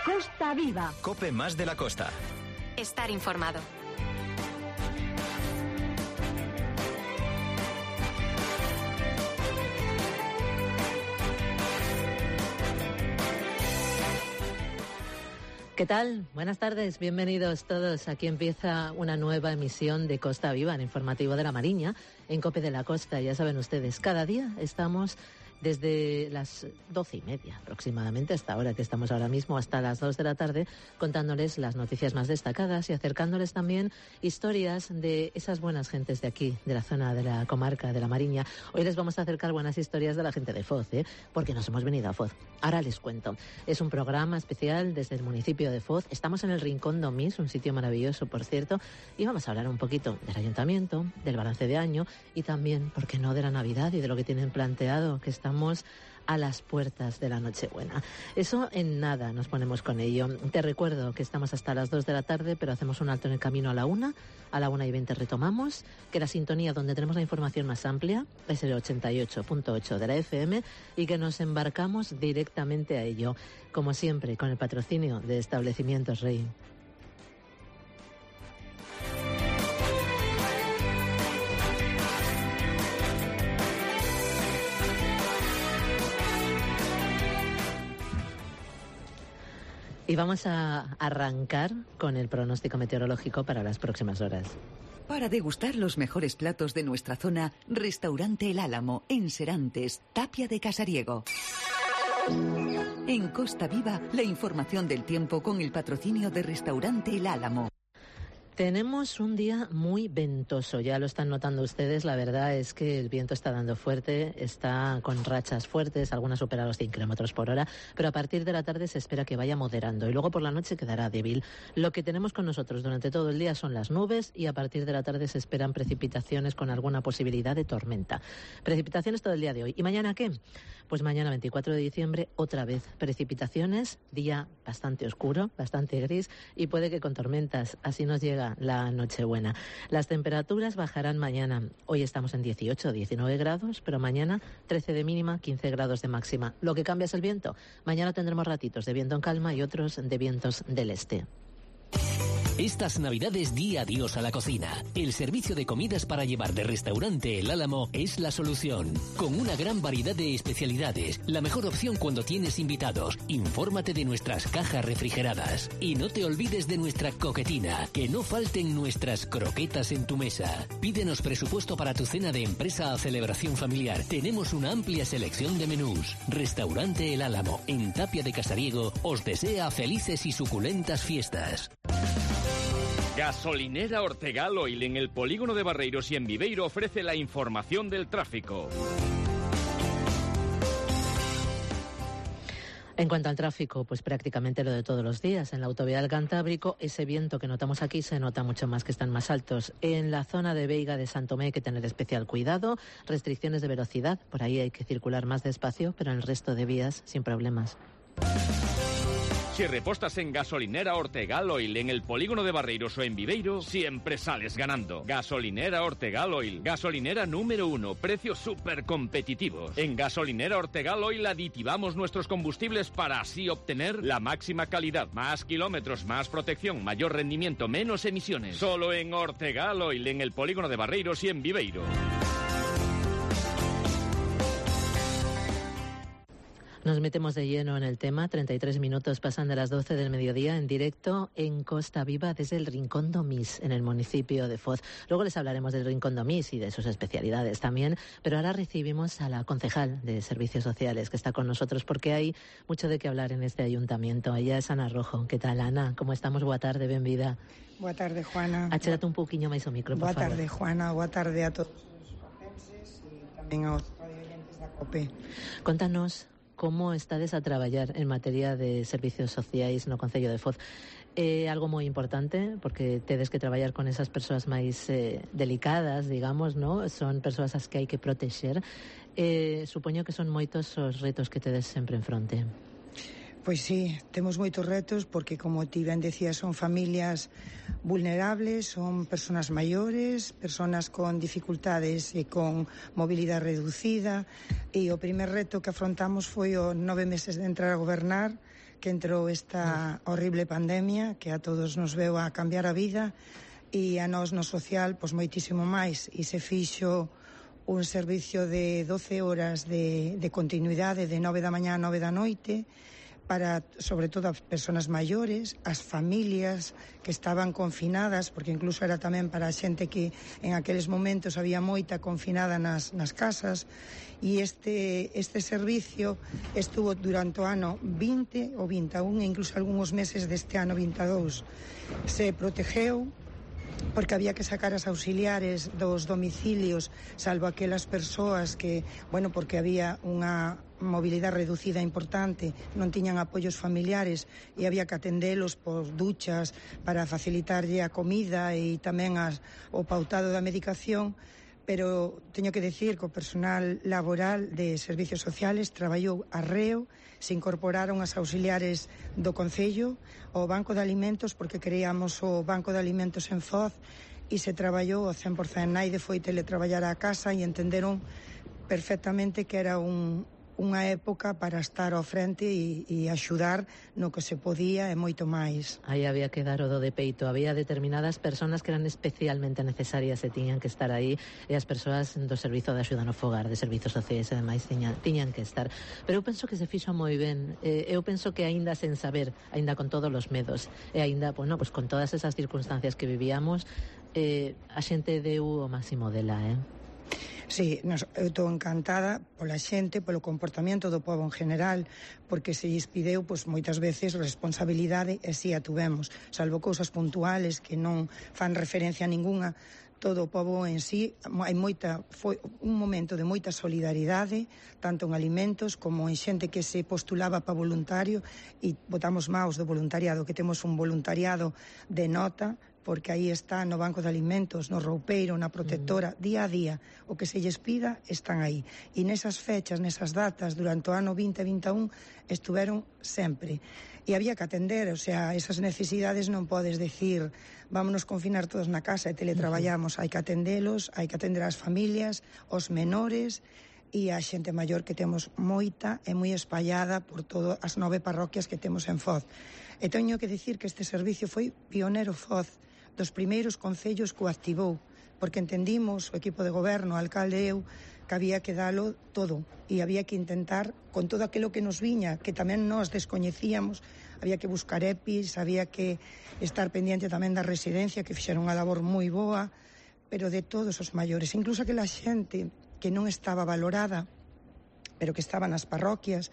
Costa Viva. COPE más de la costa. Estar informado. ¿Qué tal? Buenas tardes, bienvenidos todos. Aquí empieza una nueva emisión de Costa Viva, el informativo de la Mariña, en COPE de la Costa. Ya saben ustedes, cada día estamos desde las 12:30 aproximadamente, hasta ahora que estamos ahora mismo, hasta las 2 de la tarde, contándoles las noticias más destacadas y acercándoles también historias de esas buenas gentes de aquí, de la zona de la comarca de la Mariña. Hoy les vamos a acercar buenas historias de la gente de Foz, porque nos hemos venido a Foz. Ahora les cuento. Es un programa especial desde el municipio de Foz. Estamos en el Rincón Domís, un sitio maravilloso, por cierto, y vamos a hablar un poquito del ayuntamiento, del balance de año y también, ¿por qué no?, de la Navidad y de lo que tienen planteado, que estamos a las puertas de la Nochebuena. Eso en nada, nos ponemos con ello. Te recuerdo que estamos hasta las 2 de la tarde, pero hacemos un alto en el camino a la 1. A la 1:20 retomamos, que la sintonía donde tenemos la información más amplia es el 88.8 de la FM y que nos embarcamos directamente a ello, como siempre, con el patrocinio de Establecimientos Rey. Y vamos a arrancar con el pronóstico meteorológico para las próximas horas. Para degustar los mejores platos de nuestra zona, Restaurante El Álamo, en Serantes, Tapia de Casariego. En Costa Viva, la información del tiempo con el patrocinio de Restaurante El Álamo. Tenemos un día muy ventoso, ya lo están notando ustedes, la verdad es que el viento está dando fuerte, está con rachas fuertes, algunas supera los 100 kilómetros por hora, pero a partir de la tarde se espera que vaya moderando y luego por la noche quedará débil. Lo que tenemos con nosotros durante todo el día son las nubes y a partir de la tarde se esperan precipitaciones con alguna posibilidad de tormenta. Precipitaciones todo el día de hoy. ¿Y mañana qué? Pues mañana 24 de diciembre otra vez precipitaciones, día bastante oscuro, bastante gris y puede que con tormentas, así nos llega la Nochebuena. Las temperaturas bajarán mañana. Hoy estamos en 18, 19 grados, pero mañana 13 de mínima, 15 grados de máxima. Lo que cambia es el viento. Mañana tendremos ratitos de viento en calma y otros de vientos del este. Estas Navidades di adiós a la cocina. El servicio de comidas para llevar de Restaurante El Álamo es la solución. Con una gran variedad de especialidades, la mejor opción cuando tienes invitados. Infórmate de nuestras cajas refrigeradas. Y no te olvides de nuestra coquetina, que no falten nuestras croquetas en tu mesa. Pídenos presupuesto para tu cena de empresa o celebración familiar. Tenemos una amplia selección de menús. Restaurante El Álamo, en Tapia de Casariego, os desea felices y suculentas fiestas. Gasolinera Ortegal Oil en el polígono de Barreiros y en Viveiro ofrece la información del tráfico. En cuanto al tráfico, pues prácticamente lo de todos los días. En la autovía del Cantábrico, ese viento que notamos aquí se nota mucho más, que están más altos. En la zona de Veiga de Santomé hay que tener especial cuidado. Restricciones de velocidad, por ahí hay que circular más despacio, pero en el resto de vías sin problemas. Si repostas en Gasolinera Ortegal Oil en el polígono de Barreiros o en Viveiro, siempre sales ganando. Gasolinera Ortegal Oil, gasolinera número 1, precios súper competitivos. En Gasolinera Ortegal Oil aditivamos nuestros combustibles para así obtener la máxima calidad, más kilómetros, más protección, mayor rendimiento, menos emisiones. Solo en Ortegal Oil en el polígono de Barreiros y en Viveiro. Nos metemos de lleno en el tema. 33 minutos pasan de las 12 del mediodía en directo en Costa Viva desde el Rincón Domís, en el municipio de Foz. Luego les hablaremos del Rincón Domís y de sus especialidades también, pero ahora recibimos a la concejal de Servicios Sociales que está con nosotros porque hay mucho de qué hablar en este ayuntamiento. Ella es Ana Rojo. ¿Qué tal, Ana? ¿Cómo estamos? Boa tarde, benvida. Boa tarde, Juana. Achérate un poquinho máis o micro, por favor. Boa tarde, Juana. Boa tarde a todos os focenses e tamén aos radioyentes da COPE. Contanos como estades a traballar en materia de servicios sociais no Concello de Foz. Algo moi importante, porque tedes que traballar con esas persoas máis delicadas, digamos, ¿no? Son persoas as que hai que protexer. Supoño que son moitos os retos que tedes sempre en fronte. Pois sí, temos moitos retos porque, como ti ben decías, son familias vulnerables, son persoas maiores, persoas con dificultades e con mobilidade reducida, e o primer reto que afrontamos foi os 9 meses de entrar a gobernar, que entrou esta horrible pandemia que a todos nos veu a cambiar a vida e a nós no social pois moitísimo máis, e se fixo un servicio de 12 horas de continuidade de 9 da mañá a 9 da noite para, sobre todo, as persoas maiores, as familias que estaban confinadas, porque incluso era tamén para a xente que en aqueles momentos había moita confinada nas casas, e este servicio estuvo durante o ano 20 ou 21 e incluso algúns meses deste ano 22. Se protegeu porque había que sacar as auxiliares dos domicilios, salvo aquelas persoas que, bueno, porque había unha mobilidade reducida importante, non tiñan apoios familiares e había que atendelos por duchas para facilitarlle a comida e tamén o pautado da medicación. Pero teño que decir que o personal laboral de servicios sociales traballou arreo, se incorporaron as auxiliares do Concello ao Banco de Alimentos, porque creamos o Banco de Alimentos en Foz, e se traballou ao 100%. Naide foi teletraballar á casa e entenderon perfectamente que era unha época para estar ao frente e axudar no que se podía e moito máis. Aí había que dar o do de peito. Había determinadas persoas que eran especialmente necesarias e tiñan que estar aí, e as persoas do Servizo de Axuda no Fogar, de Servizos Sociais e demais tiñan que estar. Pero eu penso que se fixo moi ben. Eu penso que aínda sen saber, aínda con todos os medos, e aínda, bueno, pues con todas esas circunstancias que vivíamos, a xente deu o máximo dela, Sí, eu estou encantada pola xente, polo comportamento do povo en general, porque se lles pideu pois, moitas veces responsabilidade, e si a tuvemos, salvo cousas puntuales que non fan referencia a ninguna. Todo o povo en sí, foi un momento de moita solidaridade, tanto en alimentos como en xente que se postulaba para voluntario, e botamos maus do voluntariado, que temos un voluntariado de nota, porque aí está no Banco de Alimentos, no roupeiro, na protectora, día a día. O que se lles pida están aí. E nesas fechas, nesas datas, durante o ano 2021, estuveron sempre. E había que atender, o sea, esas necesidades non podes decir vámonos confinar todos na casa e teletraballamos. Hai que atendelos, hai que atender as familias, os menores e a xente maior que temos moita e moi espallada por todas as 9 parroquias que temos en Foz. E teño que dicir que este servicio foi pionero Foz, dos primeiros concellos que o activou, porque entendimos, o equipo de goberno, o alcalde e eu, que había que dalo todo e había que intentar, con todo aquilo que nos viña, que tamén nos descoñecíamos, había que buscar EPIs, había que estar pendiente tamén da residencia, que fixeron unha labor moi boa, pero de todos os maiores, incluso aquela xente que non estaba valorada, pero que estaba nas parroquias.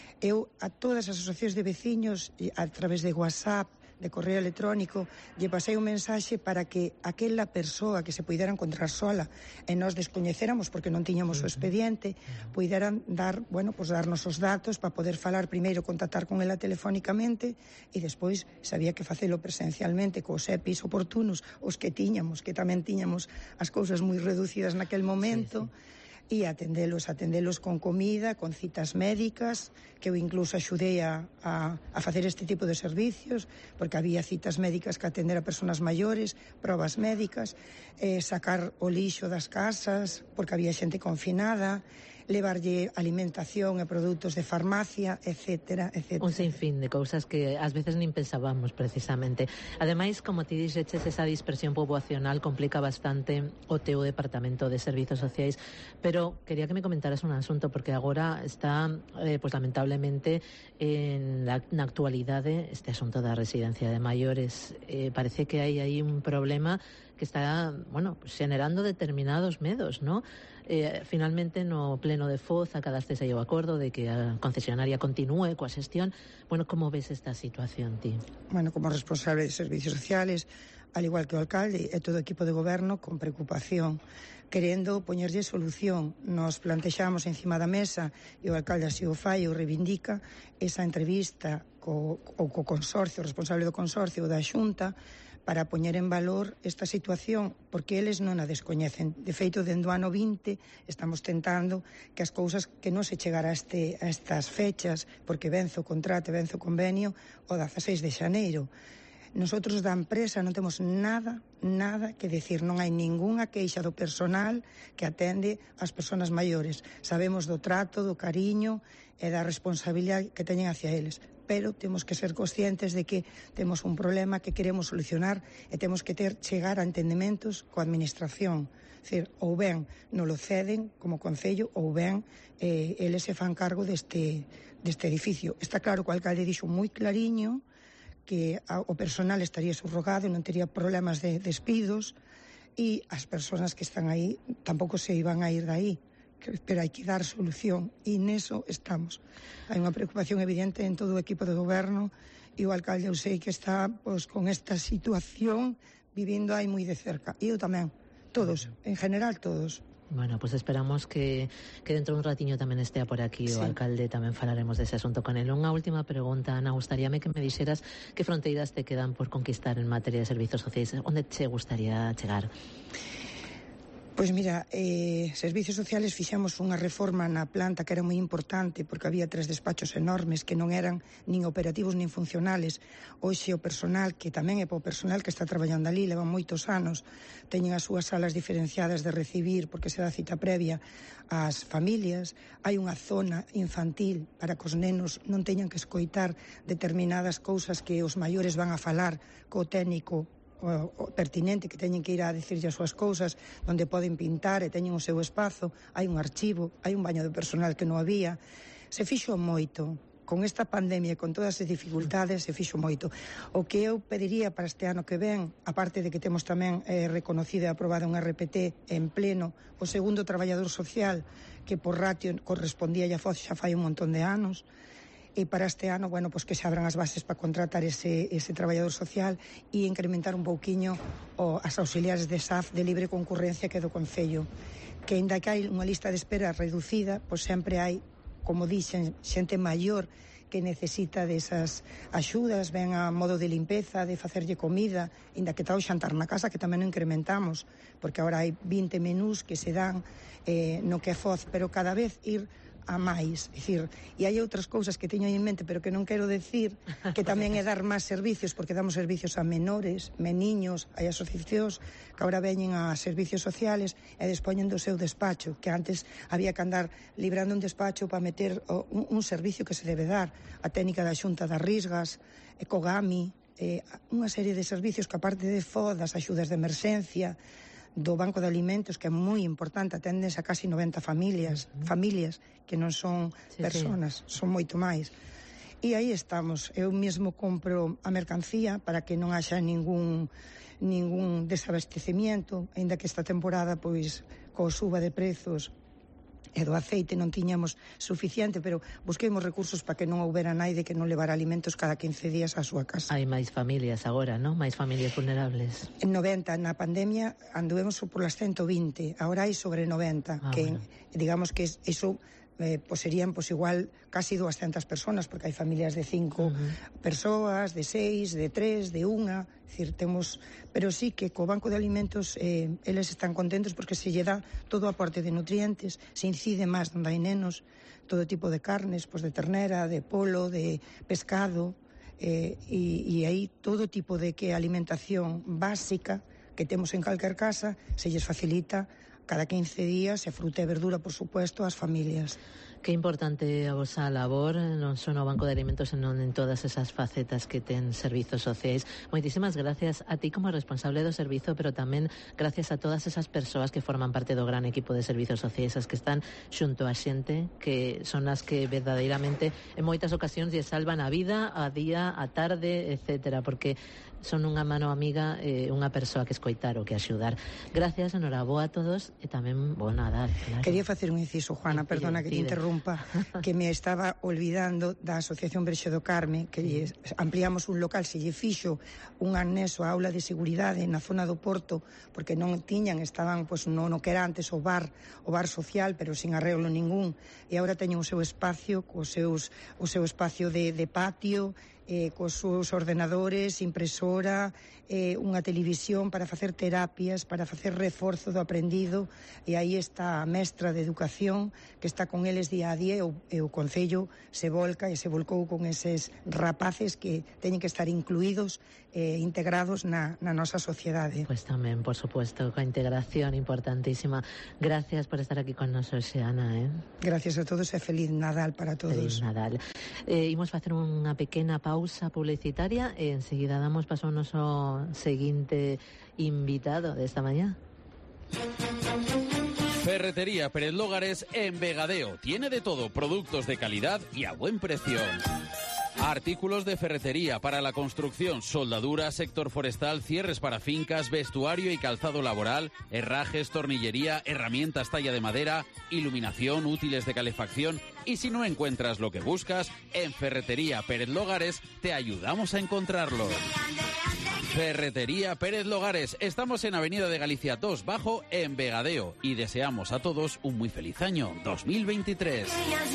Eu a todas as asociacións de veciños, a través de WhatsApp, de correo electrónico, lle pasei un mensaxe para que aquela persoa que se puidera encontrar sola e nós descoñecéramos porque non tiñamos o expediente, puideran darnos os datos para poder falar primeiro, contactar con ela telefónicamente e despois sabía que facelo presencialmente cos EPIs oportunos, os que tiñamos, que tamén tiñamos as cousas moi reducidas naquel momento. E atendelos con comida, con citas médicas, que eu incluso axudei a facer este tipo de servicios, porque había citas médicas que atender a persoas maiores, probas médicas, sacar o lixo das casas, porque había xente confinada, levarlle alimentación e produtos de farmacia, etcétera, etcétera. Un sinfín de cousas que ás veces nin pensábamos precisamente. Ademais, como ti dixeches, esa dispersión poboacional complica bastante o teu departamento de servizos sociais, pero quería que me comentaras un asunto, porque agora está, pues lamentablemente, na actualidade, este asunto da residencia de maiores, parece que hai aí un problema que está, generando determinados medos, ¿no? Finalmente, no pleno de Foz, acadaste aí o acordo de que a concesionaria continúe coa xestión. Como ves esta situación, ti? Como responsable de servicios sociales, al igual que o alcalde e todo o equipo de goberno, con preocupación, querendo poñerlle solución. Nos plantexamos encima da mesa, e o alcalde así o fai, o reivindica, esa entrevista co consorcio, o responsable do consorcio da Xunta, para poñer en valor esta situación, porque eles non a descoñecen. De feito, dende o ano 20 estamos tentando que as cousas que non se chegara a estas fechas, porque vence o contrato, vence o convenio o 16 de xaneiro. Nosotros da empresa non temos nada que decir, non hai ningunha queixa do personal que atende as persoas maiores. Sabemos do trato, do cariño e da responsabilidade que teñen hacia eles. pero temos que ser conscientes de que temos un problema que queremos solucionar e temos que chegar a entendementos coa administración. É dicir, ou ben non lo ceden como concello, ou ben eles se fan cargo deste edificio. Está claro que o alcalde dixo moi clariño que o personal estaría subrogado, non tería problemas de despidos, e as persoas que están aí tampouco se iban a ir de aí, pero hai que dar solución, e neso estamos. Hai unha preocupación evidente en todo o equipo de goberno, e o alcalde eu sei que está con esta situación vivindo aí moi de cerca, e eu tamén, todos, en general todos. Bueno, pues esperamos que dentro de un ratiño tamén estea por aquí o alcalde, tamén falaremos dese asunto con él. Unha última pregunta, Ana, gustaríame que me dixeras que fronteiras te quedan por conquistar en materia de servizos sociais. Onde che gustaría chegar? Pois mira, Servicios Sociales fixemos unha reforma na planta que era moi importante porque había 3 despachos enormes que non eran nin operativos nin funcionales. Hoxe o personal, que tamén é para o personal que está traballando ali, levan moitos anos, teñen as súas salas diferenciadas de recibir porque se dá cita previa ás familias. Hai unha zona infantil para que os nenos non teñan que escoitar determinadas cousas que os maiores van a falar co técnico o pertinente, que teñen que ir a dicirlle as súas cousas, onde poden pintar e teñen o seu espazo. Hai un archivo, hai un baño de personal que non había. Se fixo moito. Con esta pandemia e con todas as dificultades se fixo moito. O que eu pediría para este ano que ven, aparte de que temos tamén reconocido e aprobado un RPT en pleno, o segundo traballador social, que por ratio correspondía a Foz xa fai un montón de anos, e para este ano, bueno, pues que se abran as bases para contratar ese traballador social e incrementar un pouquiño as auxiliares de SAF de libre concurrencia que é do Concello. Que ainda que hai unha lista de espera reducida, pois sempre hai, como dixen, xente maior que necesita desas axudas, ven a modo de limpeza, de facerlle comida, ainda que tal xantar na casa, que tamén o incrementamos, porque agora hai 20 menús que se dan no que é Foz, pero cada vez ir a máis, dicir, e hai outras cousas que teño en mente, pero que non quero decir, que tamén é dar máis servicios, porque damos servicios a menores, meniños, hai asociacións que agora veñen a servicios sociales e dispoñen do seu despacho, que antes había que andar librando un despacho para meter un servicio que se debe dar, a técnica da Xunta das Risgas, Ecogami, unha serie de servicios que aparte de FOD, das axudas de emerxencia, do Banco de Alimentos, que é moi importante, atendes a casi 90 familias que non son personas, son moito máis. E aí estamos. Eu mesmo compro a mercancía para que non haxa ningún desabastecimiento, aínda que esta temporada, pois, co suba de prezos e do aceite non tiñamos suficiente, pero busquemos recursos para que non houbera naide que non levara alimentos cada 15 días á súa casa. Hai máis familias agora, non? Máis familias vulnerables. En 90, na pandemia, anduvemos por las 120, agora hai sobre 90, que digamos que iso pues serían pues igual casi 200 personas, porque hai familias de 5 persoas, de 6, de 3, de 1, decir, temos, pero sí que co Banco de Alimentos eles están contentos porque se lle dá todo o aporte de nutrientes, se incide máis onde hai nenos, todo tipo de carnes, pues de ternera, de polo, de pescado, e aí todo tipo de que alimentación básica que temos en calquer casa se lles facilita cada 15 días e fruta e verdura, por supuesto, ás familias. Que importante a vosa labor, non só no Banco de Alimentos, senón en todas esas facetas que ten servizos sociais. Moitísimas gracias a ti como responsable do servizo, pero tamén gracias a todas esas persoas que forman parte do gran equipo de servizos sociais, as que están xunto a xente, que son as que verdadeiramente en moitas ocasións lle salvan a vida, a día, a tarde, etcétera, porque son unha mano amiga, unha persoa que escoitar ou que axudar. Gracias, enhoraboa a todos e tamén bo Nadal. Claro. Quería facer un inciso, Juana, perdona que te interrumpa, que me estaba olvidando da Asociación Verxe do Carme, que ampliamos un local, se lle fixo un anexo a aula de seguridade na zona do Porto, porque non tiñan, estaban pues, no que era antes o bar social, pero sin arreglo ningún, e agora teñen o seu espacio, o seu espacio de patio, cos seus ordenadores, impresora, unha televisión para facer terapias, para facer reforzo do aprendido, e aí está a mestra de educación que está con eles día a día, e o Concello se volca e se volcou con eses rapaces que teñen que estar incluídos e integrados na nosa sociedade. Pues tamén, por supuesto, coa integración importantísima. Gracias por estar aquí con nosotros, Ana. Gracias a todos e feliz Nadal para todos. Feliz Nadal. Imos facer unha pequena pausa publicitaria e enseguida damos paso ao noso seguinte invitado desta mañá. Ferretería Pérez Lógares en Vegadeo. Tiene de todo, productos de calidad y a buen precio. Artículos de ferretería para la construcción, soldadura, sector forestal, cierres para fincas, vestuario y calzado laboral, herrajes, tornillería, herramientas talla de madera, iluminación, útiles de calefacción. Y si no encuentras lo que buscas, en Ferretería Pérez Lógares te ayudamos a encontrarlo. Ferretería Pérez Lógares. Estamos en Avenida de Galicia 2 Bajo, en Vegadeo. Y deseamos a todos un muy feliz año 2023.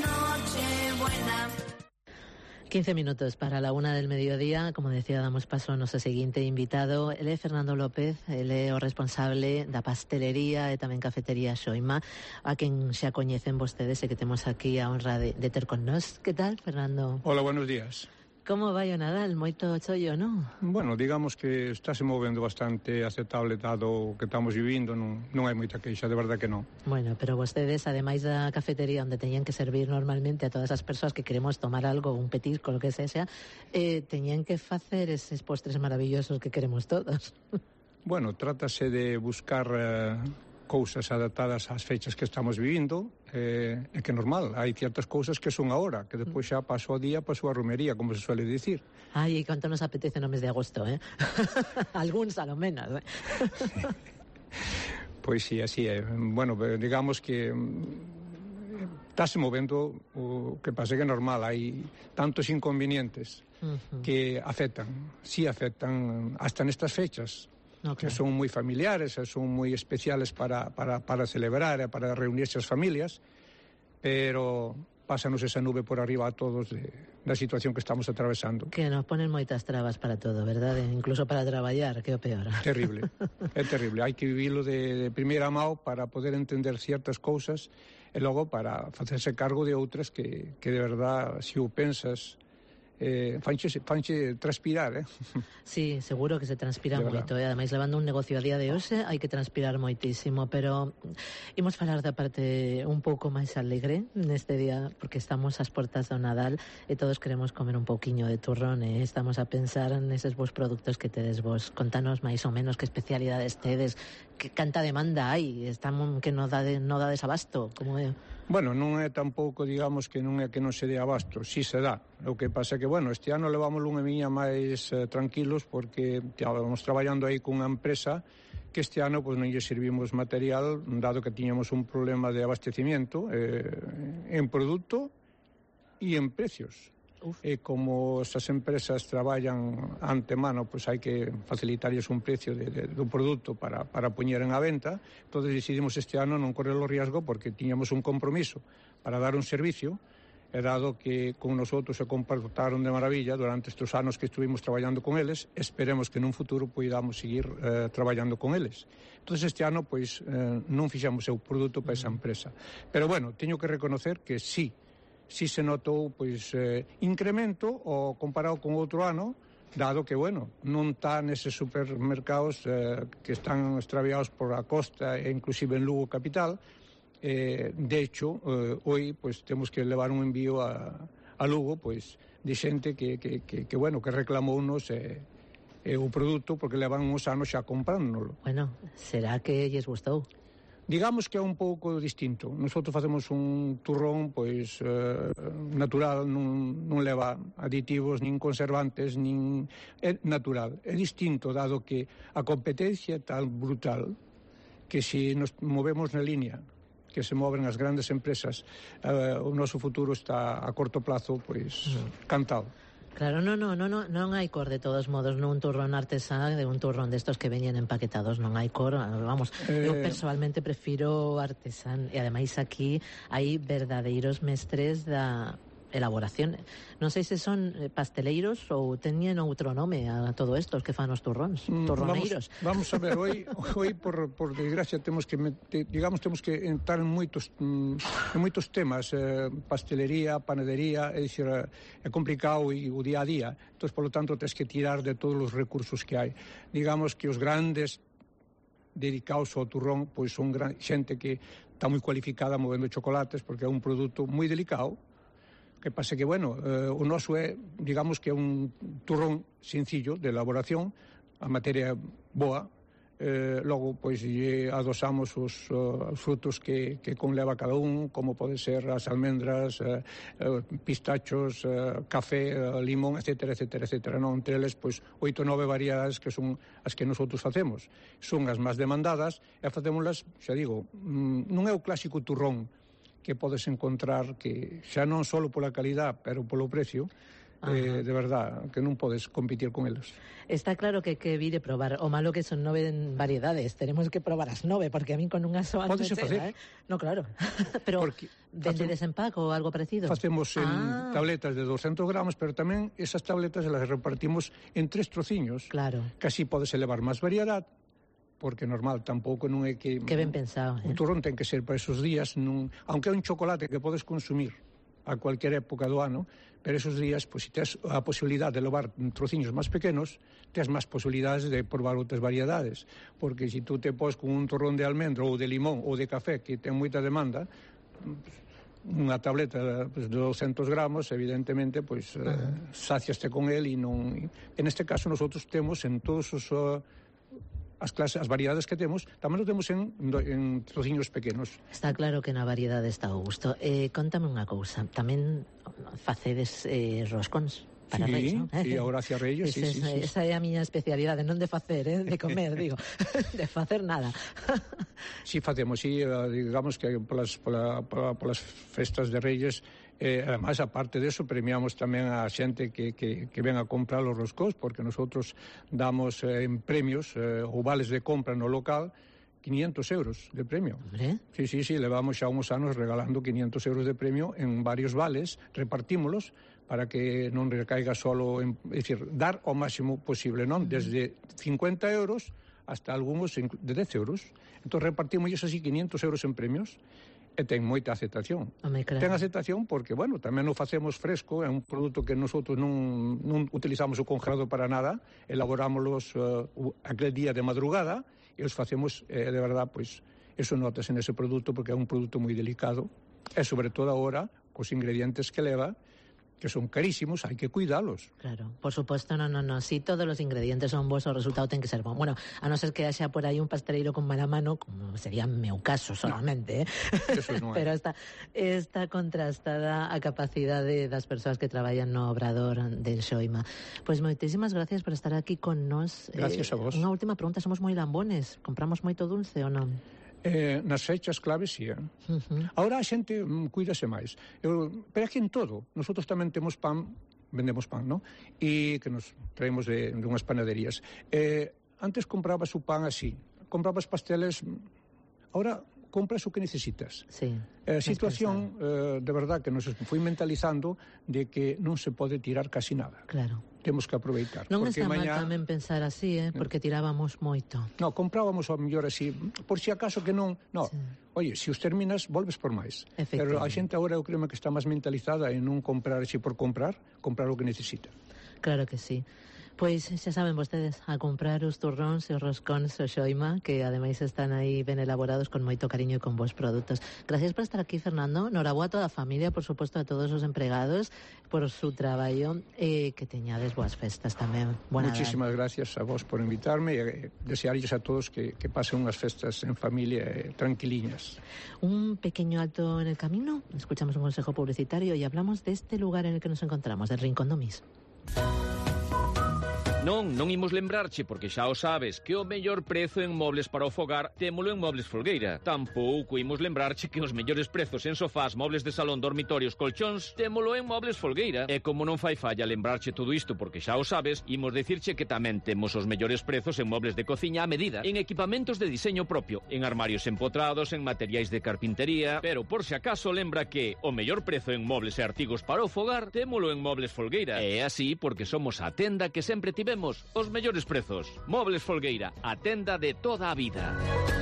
15 minutos para la 1 del mediodía. Como decía, damos paso ao noso seguinte invitado. Ele é Fernando López, ele é o responsable da pastelería e tamén cafetería Xoima, a quen xa coñecen vostedes e que temos aquí a honra de ter con nós. Que tal, Fernando? Hola, buenos días. Como vai o Nadal? Moito chollo, non? Bueno, digamos que está se movendo bastante aceptable dado o que estamos vivindo, non hai moita queixa, de verdade que non. Bueno, pero vostedes, ademais da cafetería onde teñen que servir normalmente a todas as persoas que queremos tomar algo, un petisco, lo que sea, teñen que facer eses postres maravillosos que queremos todos. Bueno, trátase de buscar cousas adaptadas ás fechas que estamos vivindo, e que é normal, hai ciertas cousas que son agora, que depois xa pasou o día, pasou a romería, como se suele dicir. Ai, e canto nos apetece no mes de agosto, Algúns, a lo menos, Sí. Pois sí, así é. Bueno, digamos que estáse movendo, o que pasa que é normal, hai tantos inconvenientes que afectan hasta nestas fechas. No, claro. Que son moi familiares, son moi especiales para celebrar e para reunirse as familias, pero pásanos esa nube por arriba a todos da situación que estamos atravesando. Que nos ponen moitas trabas para todo, verdade? Incluso para traballar, que é o peor. Terrible, é terrible. Hai que vivilo de primeira mão para poder entender ciertas cousas e logo para facerse cargo de outras que de verdade, se o pensas, fanche transpirar, Sí, seguro que se transpira moito, ademais levando un negocio a día de hoxe hai que transpirar moitísimo, pero imos falar da parte un pouco máis alegre neste día, porque estamos ás portas do Nadal e todos queremos comer un pouquiño de turrón e estamos a pensar neses vos produtos que tedes vos. Contanos máis ou menos que especialidades tedes, que canta demanda hai, estamos que non dades abasto, como é? Bueno, non é tampouco, digamos, que non é que non se dé abasto, si se dá. O que pasa é que, bueno, este ano levamos unha miña máis tranquilos porque estábamos traballando aí cunha empresa que este ano pues, non lle servimos material, dado que tiñamos un problema de abastecimiento en produto e en precios. E como esas empresas traballan antemano, pois hai que facilitarles un precio do produto para poñer en a venta. Entón decidimos este ano non correr o riesgo porque tiñamos un compromiso para dar un servicio, e dado que con nosotros se comportaron de maravilla durante estes anos que estuvimos traballando con eles, esperemos que nun futuro podamos seguir traballando con eles. Entón este ano pois non fixamos o produto para esa empresa. Pero bueno, teño que reconocer que sí se notou pois incremento o comparado con outro ano, dado que, bueno, non está neses supermercados que están extraviados por a costa e inclusive en Lugo capital. De hecho, hoy pois temos que levar un envío a Lugo pois de xente que bueno, que reclamounos o produto porque levan uns anos xa comprándolo. Bueno, será que lles gustou? Digamos que é un pouco distinto. Nosotros facemos un turrón pois natural, non leva aditivos, nin conservantes, nin é natural. É distinto dado que a competencia é tan brutal que se nos movemos na línea que se moven as grandes empresas, o noso futuro está a corto plazo pois cantado. Claro, non hai cor de todos modos nun turrón artesán de un turrón destos que veñen empaquetados, non hai cor, vamos, eu personalmente prefiro artesán e ademais aquí hai verdadeiros mestres elaboración. Non sei se son pasteleiros ou teñen outro nome a todo isto, os que fan os turróns, turroneiros. Vamos a ver, hoy por desgracia temos que entrar en moitos temas, pastelería, panadería, é dicir, é complicado e o día a día. Entón, polo tanto, tens que tirar de todos os recursos que hai. Digamos que os grandes dedicados ao turrón, pois son xente que está moi cualificada movendo chocolates, porque é un produto moi delicado. Que pasa que, bueno, o noso é, digamos que é un turrón sencillo de elaboración, a materia boa, logo, pois, adosamos os frutos que conleva cada un, como pode ser as almendras, pistachos, café, limón, etcétera, etcétera, etcétera. Non? Entre eles, pois, 8 ou 9 variedades que son as que nosotros facemos. Son as máis demandadas e facémolas, xa digo, non é o clásico turrón que podes encontrar, que xa non só pola calidad, pero polo precio, de verdad, que non podes competir con eles. Está claro que vir e probar. O malo que son 9 variedades. Tenemos que probar as 9, porque a min con unha soa Pódese facer. No, claro. Pero vende desempaco ou algo parecido? Facemos en tabletas de 200 gramos, pero tamén esas tabletas las repartimos en 3 trociños. Claro. Que así podes elevar máis variedade, porque normal, tampouco non é que... Que ben pensado. O turrón ten que ser para esos días, aunque é un chocolate que podes consumir a cualquier época do ano, pero esos días, pois, se tes a posibilidade de levar trociños máis pequenos, tes máis posibilidades de probar outras variedades, porque se tú te pos con un turrón de almendro ou de limón ou de café que ten moita demanda, unha tableta de 200 gramos, evidentemente, pois, saciaste con el e non... En este caso, nosotros temos en todos os... as variedades que temos, tamén o temos en trociños pequenos. Está claro que na variedade está o gusto. Contame unha cousa, tamén facedes roscóns para Reis, non? Sí, agora hacia Reyes, sí. Esa é a miña especialidade, non de facer, de comer, digo, de facer nada. Sí, facemos, sí, digamos que polas festas de Reyes, además, aparte de eso, premiamos tamén a xente que ven a comprar os roscós, porque nosotros damos en premios ou vales de compra no local 500 euros de premio. ¿Hombre? Sí, levamos xa uns anos regalando 500 euros de premio en varios vales, repartímolos para que non recaiga solo en, é dicir, dar o máximo posible, non? Desde 50 euros hasta algúns de 10 euros. Entón repartimos así 500 euros en premios, e ten moita aceptación. Claro. Ten aceptación porque, bueno, tamén o facemos fresco, é un produto que nosotros non utilizamos o congelado para nada, elaborámoslos aquel día de madrugada e os facemos, de verdad, pois, eso notas en ese produto porque é un produto moi delicado e, sobre todo, agora, cos ingredientes que leva, que son carísimos, hai que cuidalos. Claro, por supuesto, no. Si todos los ingredientes son bons, o resultado ten que ser bon. Bueno, a non ser que haxa por aí un pasteleiro con mala mano, como sería meu caso solamente, Eso non é. Pero está contrastada a capacidade das persoas que traballan no obrador del Xoima. Pois moitísimas gracias por estar aquí con nós. Gracias a vos. Unha última pregunta, somos moi lambones, compramos moito dulce ou non? Nas fechas claves, sí. Ahora a xente cuídase máis. Pero aquí en todo. Nosotros tamén temos pan, vendemos pan, non? E que nos traemos de unhas panaderías. Antes comprabas o pan así. Comprabas pasteles. Ahora compras o que necesitas. Sí. A situación, de verdad, que nos foi mentalizando de que non se pode tirar casi nada. Claro. Temos que aproveitar. Non está mal tamén pensar así, porque tirábamos moito. No, comprábamos ao mellor así, por si acaso que non... No, sí. Oye, se os terminas, volves por máis. Pero a xente agora eu creo que está máis mentalizada en non comprar así por comprar o que necesita. Claro que sí. Pois xa saben vostedes, a comprar os turróns e os roscóns o Xoima, que ademais están aí ben elaborados con moito cariño e con bons produtos. Gracias por estar aquí, Fernando. Noraboa a toda a familia, por suposto a todos os empregados por su traballo, e que teñades boas festas tamén. Muchísimas gracias a vos por invitarme e desearles a todos que pasen unhas festas en familia tranquiliñas. Un pequeño alto en el camino, escuchamos un consejo publicitario y hablamos de este lugar en el que nos encontramos, del Rincón do Mis. Non imos lembrarche, porque xa o sabes, que o mellor prezo en mobles para o fogar témolo en Mobles Folgueira. Tampouco imos lembrarche que os mellores prezos en sofás, mobles de salón, dormitorios, colchóns, témolo en Mobles Folgueira. E como non fai falla lembrarche todo isto, porque xa o sabes, imos dicirche que tamén temos os mellores prezos en mobles de cociña a medida, en equipamentos de diseño propio, en armarios empotrados, en materiais de carpintería. Pero por si acaso lembra que o mellor prezo en mobles e artigos para o fogar témolo en Mobles Folgueira. E é así porque somos a tenda que sempre tivemos os mellores prezos. Mobles Folgueira, a tenda de toda a vida.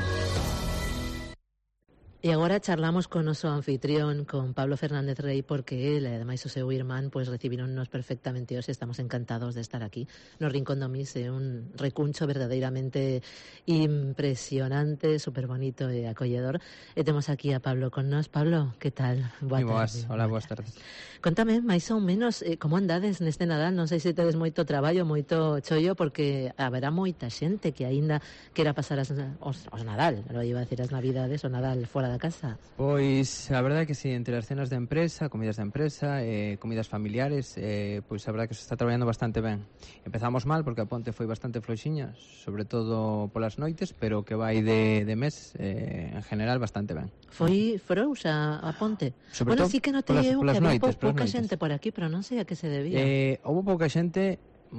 E agora charlamos con noso anfitrión, con Pablo Fernández Rey, porque él, ademais o seu irmán, pues recibíronnos perfectamente hoxe. Estamos encantados de estar aquí no Rincón do Mis, un recuncho verdadeiramente impresionante, super bonito e acolledor. E temos aquí a Pablo con nós. Pablo, que tal? Boa tarde. Hola, boas tardes. Contame, máis ou menos, como andades neste Nadal? Non sei se tedes moito traballo, moito chollo, porque haberá moita xente que aínda quera pasar os Nadal, non iba a decir as Navidades, o Nadal fora da casa. Pois a verdade é que si, entre as cenas de empresa, comidas de empresa, comidas familiares, pois a verdade é que se está traballando bastante ben. Empezamos mal porque a ponte foi bastante floxiña, sobre todo polas noites, pero que vai de mes, en general, bastante ben. Foi frouxa a ponte? Sobre bueno, todo sí que notei eu que había pouca noites. xente por aquí, pero non sei a que se debía. Houve pouca xente,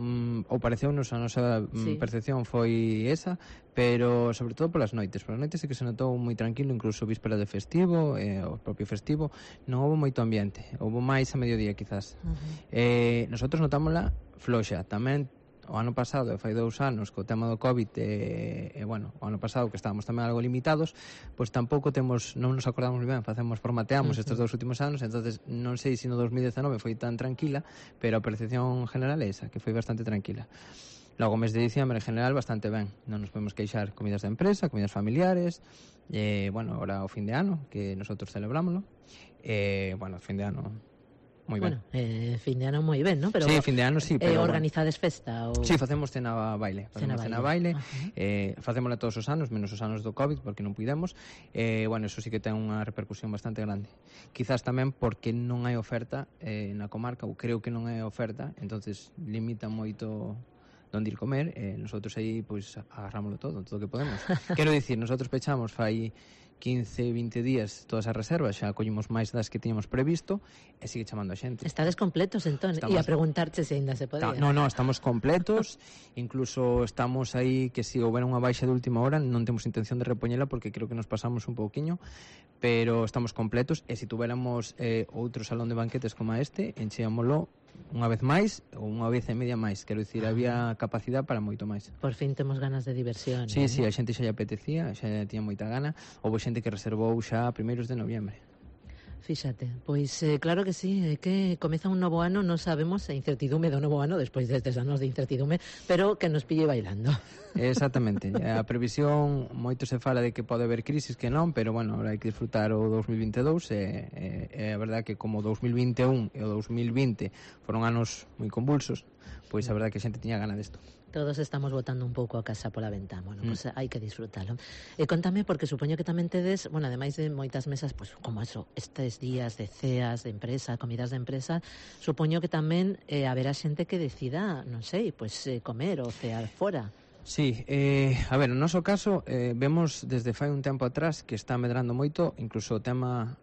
ou pareceunos, a nosa percepción foi esa, pero sobre todo polas noites. Polas noites é que se notou moi tranquilo, incluso víspera de festivo, o propio festivo, non houve moito ambiente, houve máis a mediodía quizás. Nosotros notámola floxa, tamén o ano pasado, fai 2 anos, co tema do COVID, bueno, o ano pasado que estábamos tamén algo limitados, pois tampouco temos, non nos acordamos ben, formateamos estes 2 últimos anos, entonces non sei se no 2019 foi tan tranquila, pero a percepción general é esa, que foi bastante tranquila. Logo, mes de diciembre, en general, bastante ben. Non nos podemos queixar. Comidas de empresa, comidas familiares, bueno, ahora o fin de ano, que nosotros celebrámoslo, bueno, fin de ano moi ben. Bueno, fin de ano moi ben, ¿no? Pero, sí, fin de ano sí, pero organizades festa ou... Sí, facemos cena baile. Cena baile. Facémola todos os anos, menos os anos do COVID, porque non puidemos. Bueno, eso sí que ten unha repercusión bastante grande. Quizás tamén porque non hai oferta na comarca, ou creo que non hai oferta, entonces limita moito onde ir comer. Nosotros aí, pois, agarrámoslo todo o que podemos. Quero dicir, nosotros pechamos fai 15, 20 días todas as reservas, xa collimos máis das que tiñamos previsto e sigue chamando a xente. Estades completos, entón, e a preguntarche se ainda se podía. No, estamos completos, incluso estamos aí que se houbera unha baixa de última hora, non temos intención de repoñela porque creo que nos pasamos un pouquiño, pero estamos completos e se tuveramos outro salón de banquetes como este, encheámoslo unha vez máis ou unha vez e media máis, quero dicir, había capacidade para moito máis. Por fin temos ganas de diversión. Sí, a xente xa lle apetecía, xa tiña moita gana. Houve xente que reservou xa a primeiros de noviembre. Fíxate, pois claro que sí, é que comeza un novo ano, non sabemos a incertidume do novo ano, despois destes anos de incertidume, pero que nos pille bailando. Exactamente, a previsión, moito se fala de que pode haber crisis, que non, pero bueno, ahora hai que disfrutar o 2022, e a verdade que como o 2021 e o 2020 foron anos moi convulsos, pois a verdade que a xente tiña gana desto. Todos estamos botando un pouco a casa pola ventá. Bueno, pues hai que disfrutalo. E contame, porque supoño que tamén tedes, bueno, ademais de moitas mesas, pues como eso, estes días de ceas de empresa, comidas de empresa, supoño que tamén haberá xente que decida, non sei, pues comer ou cear fora. Sí, a ver, no noso caso vemos desde fai un tempo atrás que está medrando moito incluso o tema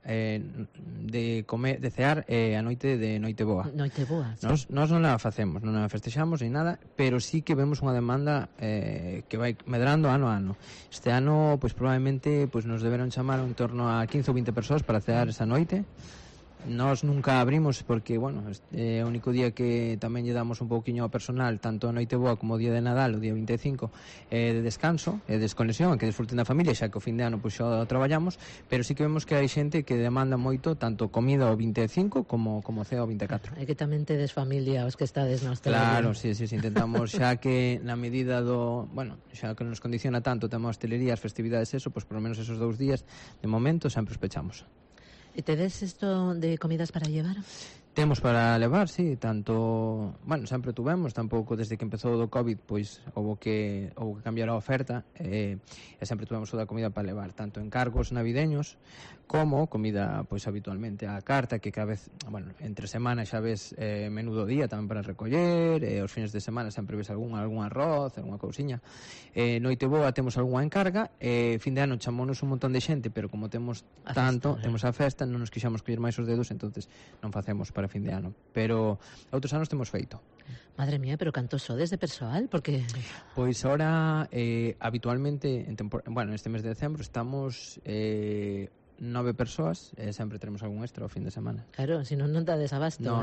de comer, de cear a noite de Noiteboa. Noiteboa, sí. Nós non a facemos, non a festexamos ni nada, pero sí que vemos unha demanda que vai medrando ano a ano. Este ano, pois probablemente nos deberon chamar en torno a 15 ou 20 persoas para cear esa noite. Nós nunca abrimos porque, bueno, é o único día que tamén lle damos un pouquiño ao personal, tanto a Noiteboa como o día de Nadal, o día 25, de descanso, de desconexión, que disfruten da familia, xa que o fin de ano xa traballamos, pero sí que vemos que hai xente que demanda moito, tanto comida ao 25 como cea ao 24. É que tamén tedes familia os que estades na hostelería. Claro, sí, intentamos xa que na medida do, bueno, xa que nos condiciona tanto o tema da hostelería, as festividades, eso, pois por lo menos esos 2 días, de momento, sempre os pechamos. ¿Y te des esto de comidas para llevar? Temos para levar, sí, tanto, bueno, sempre tuvemos, tampouco desde que empezou do COVID, pois houve que cambiar a oferta, e sempre tuvemos toda a comida para levar, tanto encargos navideños como comida, pois habitualmente a carta, que cada vez, bueno, entre semana xa ves menú do día tamén para recoller, os fines de semana sempre ves algún arroz, algunha cousiña. Noite boa temos algunha encarga, fin de ano chamounos un montón de xente, pero como temos tanto, temos a festa, non nos quixamos coller máis os dedos, entonces non facemos para fin de ano, pero outros anos temos feito. Madre mía, pero canto sodes de persoal? Porque... Pois ahora, habitualmente, neste mes de decembro, estamos 9 persoas, sempre teremos algún extra ao fin de semana. Claro, se non dá desabasto. No.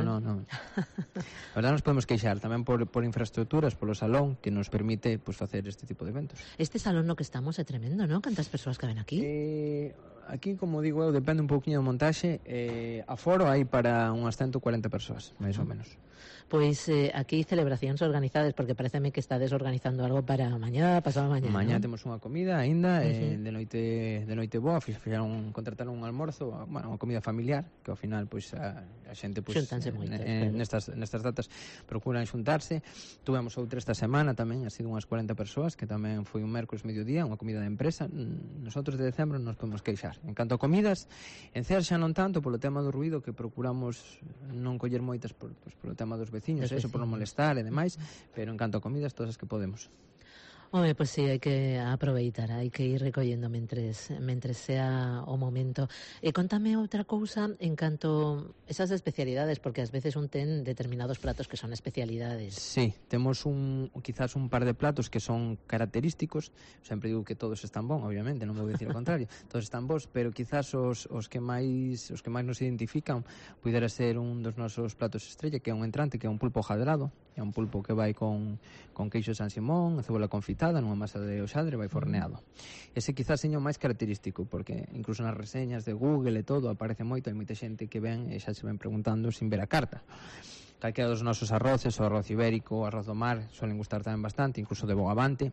A verdade nos podemos queixar tamén por infraestructuras, polo salón, que nos permite pues, facer este tipo de eventos. Este salón no que estamos é tremendo, non? Cantas persoas caben aquí? Aquí, como digo eu, depende un pouquiño do montaxe, aforo hai para unhas 140 persoas, máis ou menos. Pois aquí celebracións organizadas, porque pareceme que estades organizando algo para mañá, pasado mañá. Mañá temos unha comida aínda, de noite boa, contrataron un almorzo, bueno, unha comida familiar, que ao final pois a xente pois nestas datas procuran xuntarse. Tuvemos outra esta semana tamén, ha sido unhas 40 persoas, que tamén foi un mércoles mediodía, unha comida de empresa. Nosotros de decembro nos podemos queixar. En canto a comidas, en Cear xa non tanto polo tema do ruido, que procuramos non coller moitas polo tema dos veciños, eso por non molestar e demais, pero en canto a comidas, todas as que podemos. Home, pois sí, hai que aproveitar, hai que ir recollendo mentres sea o momento. E contame outra cousa en canto esas especialidades, porque ás veces un ten determinados platos que son especialidades. Sí, temos quizás un par de platos que son característicos, sempre digo que todos están bons, obviamente, non vou dicir o contrario, todos están bons, pero quizás os que máis nos identifican pudera ser un dos nosos platos estrella, que é un entrante, que é un pulpo jadrado. É un pulpo que vai con queixo San Simón, cebola confitada nunha masa de hoxadre, vai forneado. Ese quizás seña o máis característico, porque incluso nas reseñas de Google e todo aparece moito, hai moita xente que ven e xa se ven preguntando sin ver a carta. Calquera dos nosos arroces, o arroz ibérico, o arroz do mar, suelen gustar tamén bastante, incluso de bogavante.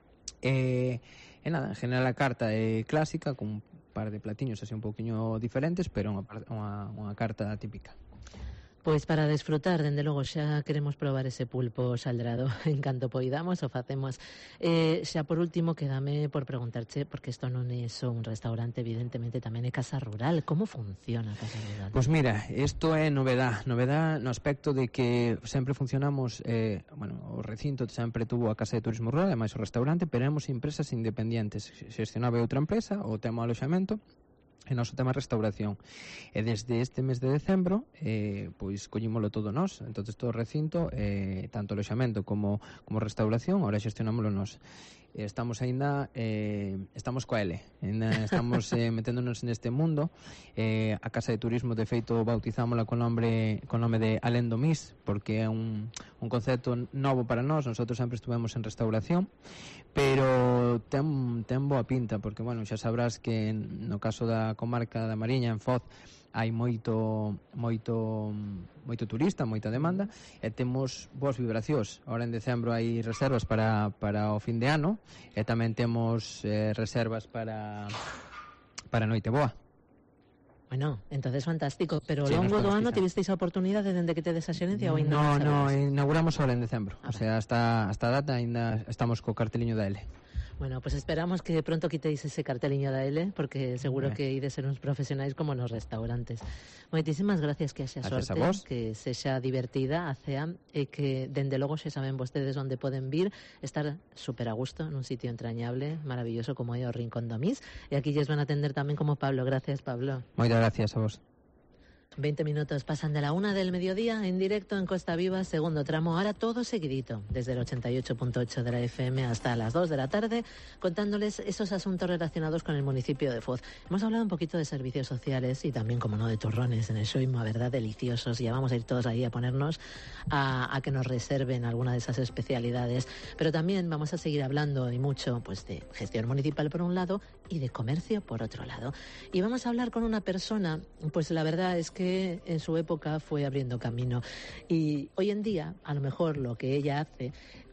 E nada, en general a carta é clásica, con un par de platiños así un pouquiño diferentes, pero unha carta típica. Pois para desfrutar, dende logo, xa queremos probar ese pulpo xaldrado en canto poidamos, o facemos. Xa por último, quedame por preguntarche, porque isto non é só un restaurante, evidentemente tamén é casa rural. Como funciona a casa rural? Pois mira, isto é novedad no aspecto de que sempre funcionamos, o recinto sempre tuvo a casa de turismo rural, e máis o restaurante, pero éramos empresas independientes. Xestionaba outra empresa, o tema do aloxamento, e noso tema restauración. E desde este mes de decembro pois collímolo todo nós, entonces todo o recinto, tanto aloxamento como restauración, ahora xestionámoslo nós. Estamos aínda estamos coa L, estamos meténdonos neste mundo. A casa de turismo, de feito, bautizámola con nome de Alén do Mis, porque é un concepto novo para nós. Nosotros sempre estuvemos en restauración, pero ten boa pinta, porque, bueno, xa sabrás que no caso da comarca da Mariña, en Foz, hai moito turista, moita demanda, e temos boas vibracións. Ahora en decembro hai reservas para o fin de ano, e tamén temos reservas para Noite Boa. Bueno, entonces fantástico, pero ao longo do ano tivisteis a oportunidade dende que tedes a xerencia ou ainda non, inauguramos ahora en decembro, o sea, hasta a data ainda estamos co carteliño da L. Bueno, pues esperamos que pronto quitéis ese carteliño da L, porque seguro que ides ser uns profesionais como nos restaurantes. Moitísimas gracias, que haxa sorte, que sexa divertida a cea, e que dende logo xa saben vostedes onde poden vir, estar super a gusto nun sitio entrañable, maravilloso como é o Rincón do Mis, e aquí lles van a atender tamén como Pablo. Gracias, Pablo. Moitas gracias a vos. 20 minutos pasan de la 1 del mediodía en directo en Costa Viva, segundo tramo, ahora todo seguidito, desde el 88.8 de la FM hasta las 2 de la tarde, contándoles esos asuntos relacionados con el municipio de Foz. Hemos hablado un poquito de servicios sociales y también, como no, de turrones en el Xoima, ¿verdad? Deliciosos. Ya vamos a ir todos ahí a ponernos a que nos reserven alguna de esas especialidades. Pero también vamos a seguir hablando y mucho, pues, de gestión municipal por un lado y de comercio por otro lado. Y vamos a hablar con una persona, pues la verdad es que en su época fue abriendo camino, y hoy en día a lo mejor lo que ella hace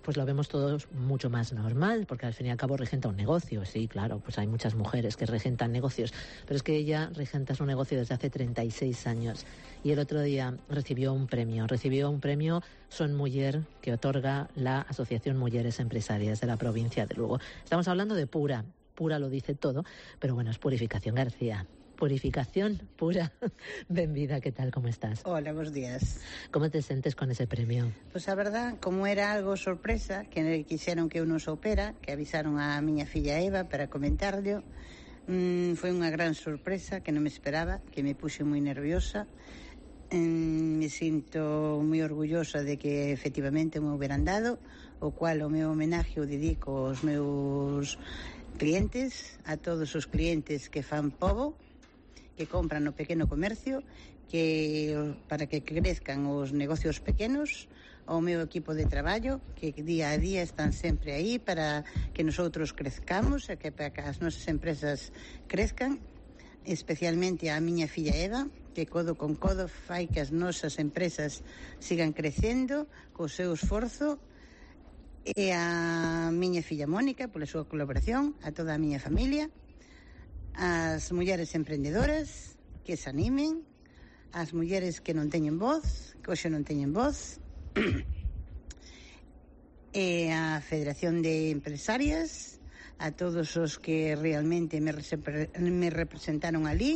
pues lo vemos todos mucho más normal, porque al fin y al cabo regenta un negocio. Sí, claro, pues hay muchas mujeres que regentan negocios, pero es que ella regenta su negocio desde hace 36 años. Y el otro día recibió un premio Son Muller, que otorga la Asociación Mujeres Empresarias de la provincia de Lugo. Estamos hablando de Pura. Pura lo dice todo, pero bueno, es Purificación García. Purificación Pura. Benvida, ¿qué tal? ¿Cómo estás? Hola, buenos días. ¿Cómo te sientes con ese premio? Pues a verdad, como era algo sorpresa, que quixeron que eu non soupera, que avisaron a miña filla Eva para comentarlo, foi unha gran sorpresa que non me esperaba, que me puxe moi nerviosa. Me sinto moi orgullosa de que efectivamente me houberan dado, o cual o meu homenaje o dedico aos meus clientes, a todos os clientes que fan pobo, que compran no pequeno comercio, que para que crezcan os negocios pequenos, ao meu equipo de traballo, que día a día están sempre aí para que nosotros crezcamos e que para que as nosas empresas crezcan, especialmente a miña filla Eva, que codo con codo fai que as nosas empresas sigan crecendo co seu esforzo, e a miña filla Mónica pola súa colaboración, a toda a miña familia, as mulleres emprendedoras que se animen, as mulleres que non teñen voz, que hoxe non teñen voz, e a Federación de Empresarias, a todos os que realmente me representaron ali,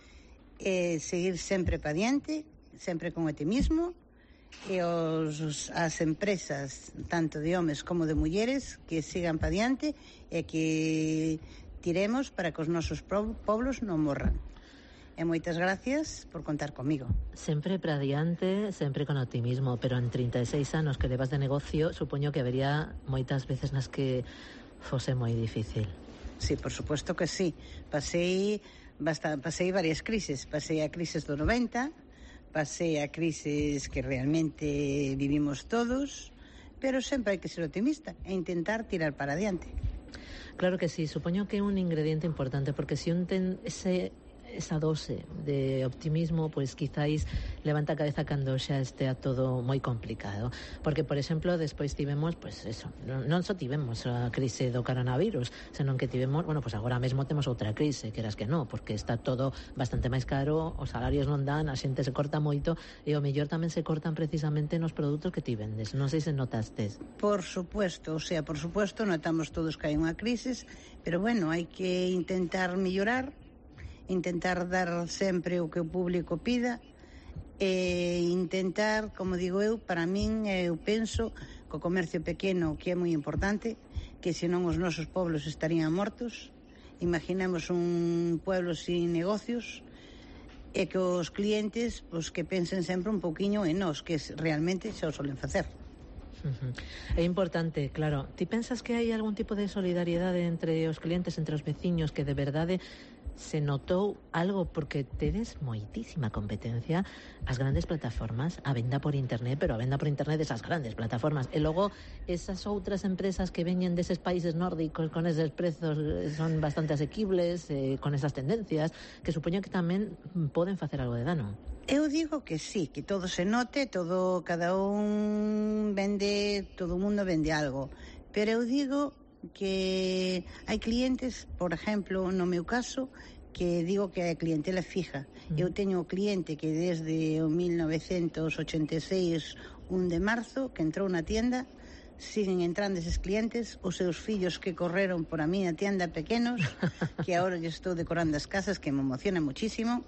e seguir sempre pa diante, sempre con otimismo, e as empresas, tanto de homes como de mulleres, que sigan pa diante e que tiremos para que os nosos poblos non morran. E moitas gracias por contar comigo. Sempre para diante, sempre con optimismo, pero en 36 anos que levas de negocio, supoño que habería moitas veces nas que fose moi difícil. Sí, por supuesto que sí. Pasei varias crises. Pasei a crisis do 90, pasei a crisis que realmente vivimos todos, pero sempre hai que ser optimista e intentar tirar para adiante. Claro que sí, supoño que é un ingrediente importante, porque se un ten esa dose de optimismo, pues quizáis levanta a cabeza cando xa estea todo moi complicado. Porque, por exemplo, despois tivemos, pues eso, non só tivemos a crise do coronavirus, senón que tivemos, bueno, pues agora mesmo temos outra crise, queras que non, porque está todo bastante máis caro, os salarios non dan, a xente se corta moito, e o mellor tamén se cortan precisamente nos produtos que ti vendes. Non sei se notastes. Por supuesto, notamos todos que hai unha crise, pero bueno, hai que intentar mellorar, intentar dar sempre o que o público pida e intentar, como digo eu, para min, eu penso que o comercio pequeno, que é moi importante, que senón os nosos poblos estarían mortos. Imaginemos un pueblo sin negocios e que os clientes, pues, que pensen sempre un pouquiño en nós, que realmente xa o solen facer. É importante, claro. Ti pensas que hai algún tipo de solidariedade entre os clientes, entre os veciños, que de verdade se notou algo, porque tedes moitísima competencia, as grandes plataformas, a venda por internet, pero a venda por internet desas grandes plataformas, e logo esas outras empresas que veñen deses países nórdicos con eses prezos son bastante asequibles, con esas tendencias, que supoño que tamén poden facer algo de dano. Eu digo que sí, que todo se note, cada un vende, todo o mundo vende algo, pero eu digo que hai clientes, por exemplo, no meu caso, que digo que é clientela fija. Eu teño o cliente que desde o 1986, 1 de marzo, que entrou na tienda, siguen entrando eses clientes, os seus fillos que correron por a miña tienda pequenos, que agora lle estou decorando as casas, que me emociona muchísimo.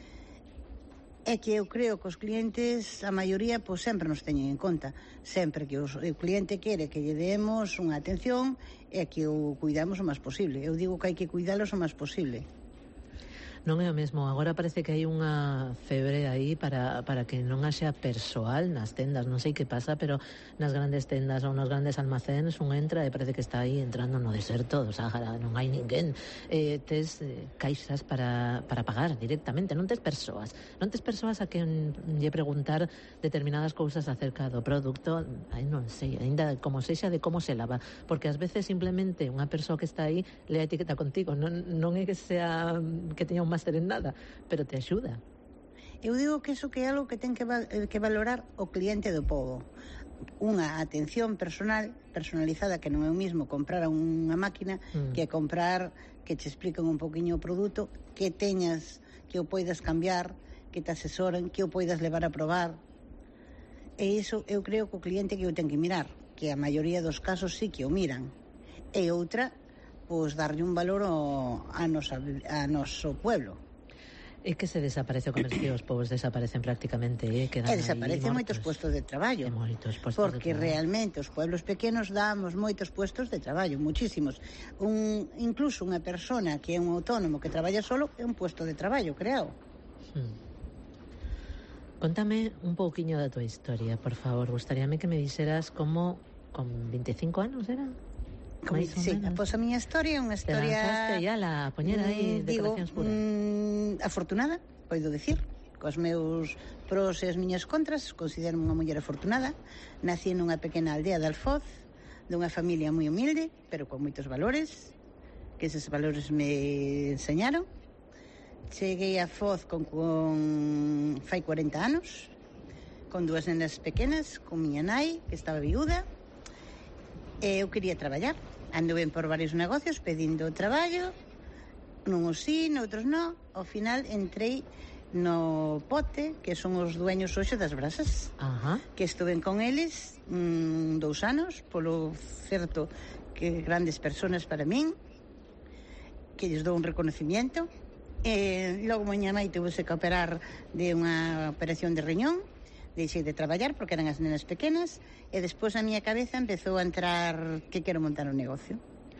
É que eu creo que os clientes, a maioría, pois sempre nos teñen en conta. Sempre que o cliente quere que lle demos unha atención e que o cuidamos o máis posible. Eu digo que hai que cuidalos o máis posible. Non é o mesmo, agora parece que hai unha febre aí para que non haxa persoal nas tendas, non sei que pasa, pero nas grandes tendas ou nos grandes almacéns un entra e parece que está aí entrando no deserto do Sáhara, non hai ninguén, tes caixas para pagar directamente, non tes persoas a que lle preguntar determinadas cousas acerca do produto, non sei, ainda como sexa de como se lava, porque ás veces simplemente unha persoa que está aí le a etiqueta contigo, non é que sea que teña un máster en nada, pero te axuda. Eu digo que iso que é algo que ten que valorar o cliente do pobo. unha atención personalizada, que non é o mismo comprar unha máquina que comprar, que te explican un poquinho o produto, que teñas, que o poidas cambiar, que te asesoren, que o poidas levar a probar. E iso eu creo que o cliente que o ten que mirar, que a maioría dos casos sí que o miran. E outra, pois darlle un valor a noso pueblo. É que se desaparece o comercio, os povos desaparecen prácticamente, quedan aí desaparecen moitos puestos de traballo. Porque realmente os pueblos pequenos damos moitos puestos de traballo, muchísimos. Incluso unha persona que é un autónomo que traballa solo é un puesto de traballo creado. Contame un pouquiño da tua historia, por favor. Gustaríame que me dixeras como con 25 anos era? Sí, pois a miña historia é unha historia... Te lanzaste ya a poñer aí decoracións puras. Afortunada, poido dicir, cos meus pros e as miñas contras. Considero unha muller afortunada. Nací nunha pequena aldea de Alfoz, dunha familia moi humilde, pero con moitos valores, que eses valores me enseñaron. Cheguei a Foz con fai 40 anos, con 2 nenas pequenas, con miña nai, que estaba viúda. Eu quería traballar. Anduve por varios negocios pedindo traballo, nuns sí, noutros non. Ao final entrei no Pote, que son os dueños hoxe das brasas. Que estuve con eles 2 anos, polo certo que grandes personas para min, que lles dou un reconocimiento. Logo miña mãe tuvose que operar de unha operación de riñón. Deixei de traballar porque eran as nenas pequenas, e despois a miña cabeza empezou a entrar que quero montar un negocio.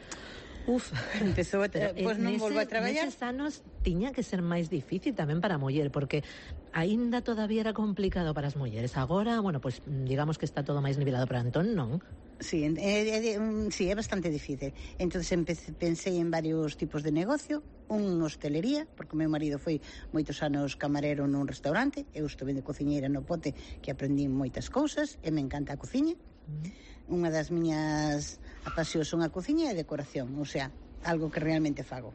Empezou a pois non volvo a traballar. Neses anos tiña que ser máis difícil tamén para a muller, porque aínda todavía era complicado para as mulleres. Agora, bueno, pues digamos que está todo máis nivelado, para Antón non? Sí, é bastante difícil. Entonces pensei en varios tipos de negocio. Un hostelería, porque o meu marido foi moitos anos camarero nun restaurante. Eu estuve de cociñeira no Pote, que aprendí moitas cousas, e me encanta a cociña. Unha das miñas apasións son a cociña e a decoración, o sea, algo que realmente fago.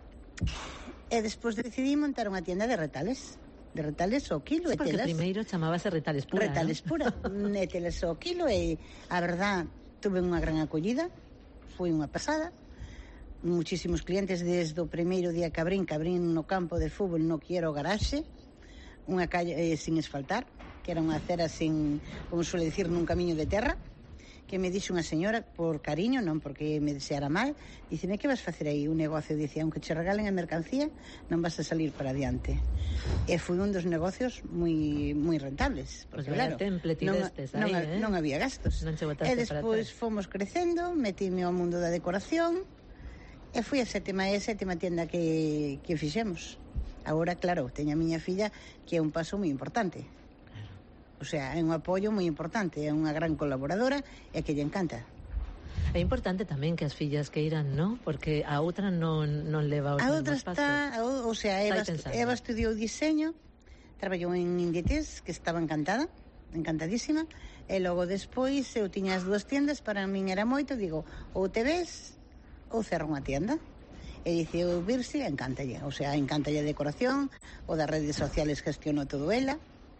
E despois decidí montar unha tienda de retales ao kilo, e telas. Porque primeiro chamábase Retales Pura, Retales Pura, e telas ao kilo, e a verdad, tuve unha gran acollida, foi unha pasada. Muchísimos clientes desde o primeiro día que abrín no campo de fútbol, no quiero garaxe, unha calle sin asfaltar, que era unha acera sin, como suele dicir, nun camiño de terra, que me dixo unha señora por cariño, non porque me deseara mal, diceme, que vas facer aí un negocio? Dice, aunque che regalen a mercancía, non vas a salir para adiante. E foi un dos negocios moi rentables, porque claro, non había gastos. E despois fomos crecendo, metíme ao mundo da decoración, e fui a sétima tienda que fixemos. Agora, claro, teño a miña filla, que é un paso moi importante. O sea, é un apoio moi importante, é unha gran colaboradora e que lle encanta. É importante tamén que as fillas queiran, non? Porque a outra non leva os mesmos pasos. O sea, Eva estudiou diseño, traballou en Inditex, que estaba encantadísima, e logo despois eu tiña as 2 tiendas, para min era moito, digo, ou te ves ou cerro unha tienda. E dice, o Virsi encántalle, o sea, encántalle a decoración, o das redes sociales gestiono todo ela.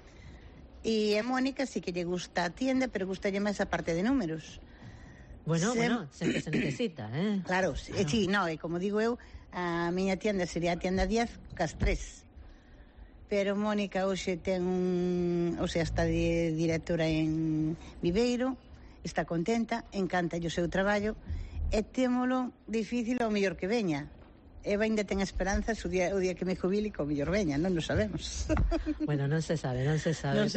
E a Mónica sí que lle gusta a tienda, pero gustalle máis a parte de números. Bueno, sempre se necesita, Claro, sí, como digo eu, a miña tienda sería a tienda 10 cas 3. Pero Mónica hoxe está de directora en Viveiro, está contenta, encántalle o seu traballo, e témolo difícil ao mellor que veña. Eva ainda ten esperanzas o día que me jubile, co mellor veña, non o sabemos. Bueno, non se sabe. Bueno,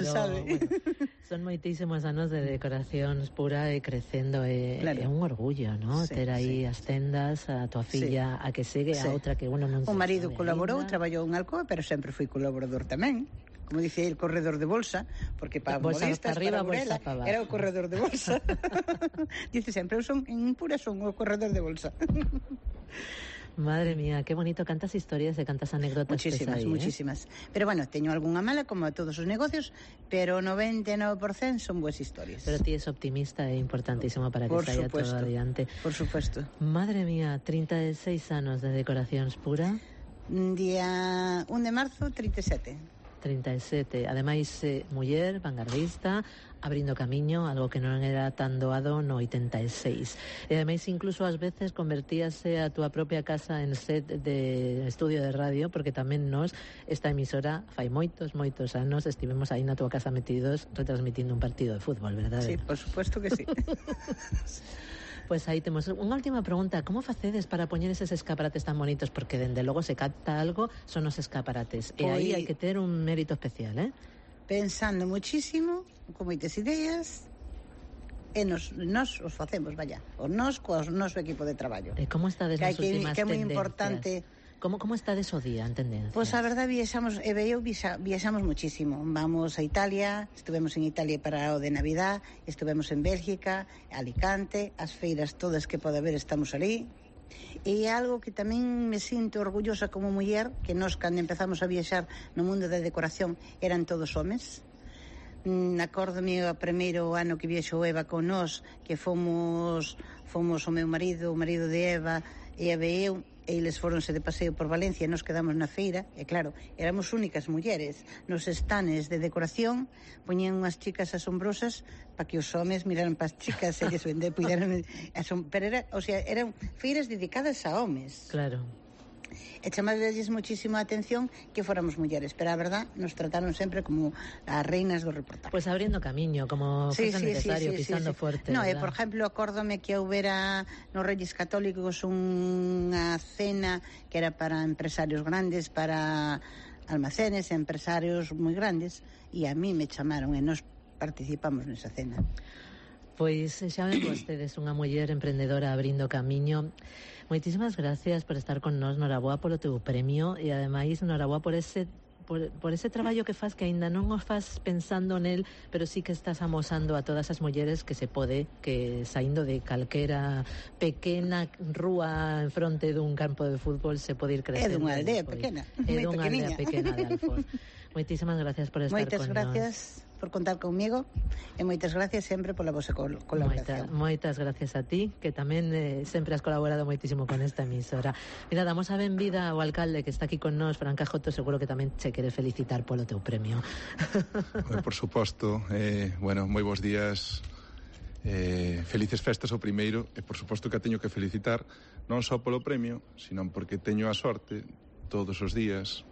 son moitísimos anos de decoracións pura e crecendo, claro. É un orgullo, ¿no? Sí, ter aí as tendas, a tua filla, a que segue, a outra que uno non se sabe. O marido colaborou, traballou en Alcoa, pero sempre foi colaborador tamén. Como dice el corredor de bolsa, porque para modistas, para Burela, era o corredor de bolsa. Dice sempre, eu son en pura son o corredor de bolsa. Madre mía, qué bonito, cantas historias e cantas anécdotas. Muchísimas. Pero bueno, teño algunha mala, como a todos os negocios, pero 99% son boas historias. Pero ti es optimista e importantísimo para que saia todo adiante. Por supuesto. Madre mía, 36 anos de decoracións pura. Día 1 de marzo, 37. 37. Ademais, muller, vanguardista, abrindo camiño, algo que non era tan doado no 86. E ademais, incluso ás veces convertíase a túa propia casa en set de estudio de radio, porque tamén nos, esta emisora, fai moitos anos, estivemos aí na túa casa metidos retransmitindo un partido de fútbol, verdade? Sí, por supuesto que sí. Pois aí temos unha última pregunta. Como facedes para poñer eses escaparates tan bonitos? Porque, dende logo, se capta algo, son os escaparates. E aí hai que ter un mérito especial, Pensando muchísimo, con moitas ideas, e nos os facemos, vaya. O nos coas noso equipo de traballo. E como estades nas últimas tendencias? Que é moi importante. Como estades o día en tendencias? Pois a verdade, viaxamos muchísimo. Vamos a Italia, estuvemos en Italia para o de Navidad, estuvemos en Bélgica, Alicante, as feiras todas que pode haber estamos ali. E algo que tamén me sinto orgullosa como muller, que nós cando empezamos a viaxar no mundo da decoración eran todos homes. Acórdome o primeiro ano que viaxou Eva con nós, que fomos o meu marido, o marido de Eva e eu, e eles foronse de paseo por Valencia e nos quedamos na feira, e claro, éramos únicas mulleres nos estanes de decoración, poñían unhas chicas asombrosas para que os homes miraran para as chicas e lles puideran, pero eran feiras dedicadas a homes. Claro. E chamadelles muchísimo a atención que fóramos mulleres, pero a verdad nos trataron sempre como as reinas do reportaje. Pues abriendo camiño, como sí, cosa necesario, pisando fuerte. No, por exemplo, acórdome que houbera nos Reyes Católicos unha cena que era para empresarios grandes, para almacenes, empresarios moi grandes, e a mí me chamaron e nos participamos nesa cena. Pois xa ven vostedes, unha muller emprendedora abrindo camiño. Moitísimas gracias por estar con nós, noraboa polo teu premio e ademais noraboa por ese traballo que faz, que aínda non o faz pensando nel, pero sí que estás amosando a todas as mulleres que se pode, que saindo de calquera pequena rúa en fronte dun campo de fútbol se pode ir crecendo. É dunha aldea pequena, é dunha aldea pequena de Alfoz. Moitísimas gracias por estar con nós. Moitas gracias por contar comigo e moitas gracias sempre pola vosa colaboración. Moitas gracias a ti, que tamén sempre has colaborado moitísimo con esta emisora. Mira, damos a benvida ao alcalde que está aquí con nós, Fran Cajoto, seguro que tamén che quere felicitar polo teu premio. Por suposto, bueno, moi bons días, felices festas o primeiro, e por suposto que a teño que felicitar non só polo premio, sino porque teño a sorte todos os días,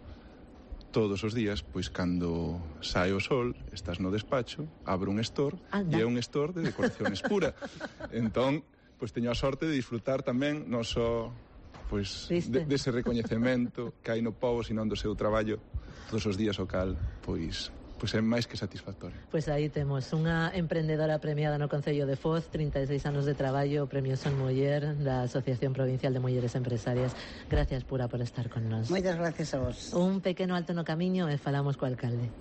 pois cando sae o sol, estás no despacho, abro un store, e é un store de decoraciones pura. Entón, pois teño a sorte de disfrutar tamén non só pois dese recoñecemento que hai no pobo, sino do seu traballo todos os días, o cal pois é máis que satisfactorio. Pois aí temos unha emprendedora premiada no Concello de Foz, 36 anos de traballo, premio Son Muller da Asociación Provincial de Mulleres Empresarias. Gracias, Pura, por estar con nós. Moitas gracias a vos. Un pequeno alto no camiño e falamos co alcalde.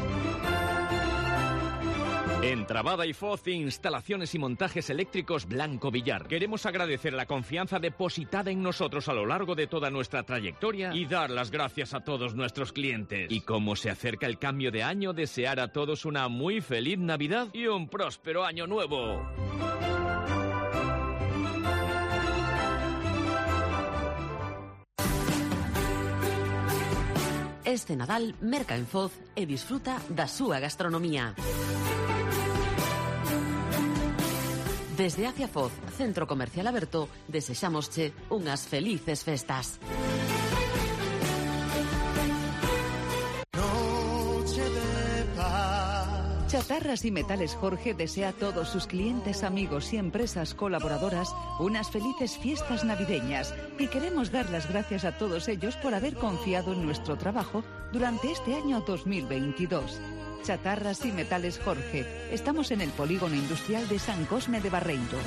En Trabada y Foz, instalaciones y montajes eléctricos Blanco Villar. Queremos agradecer la confianza depositada en nosotros a lo largo de toda nuestra trayectoria y dar las gracias a todos nuestros clientes. Y como se acerca el cambio de año, desear a todos una muy feliz Navidad y un próspero año nuevo. Este Nadal, merca en Foz e disfruta da súa gastronomía. Desde Acia Foz, Centro Comercial Aberto, desexámosche unhas felices festas. Chatarras y Metales Jorge desea a todos sus clientes, amigos y empresas colaboradoras unas felices fiestas navideñas y queremos dar las gracias a todos ellos por haber confiado en nuestro trabajo durante este año 2022. Chatarras y Metales Jorge. Estamos en el Polígono Industrial de San Cosme de Barreiros.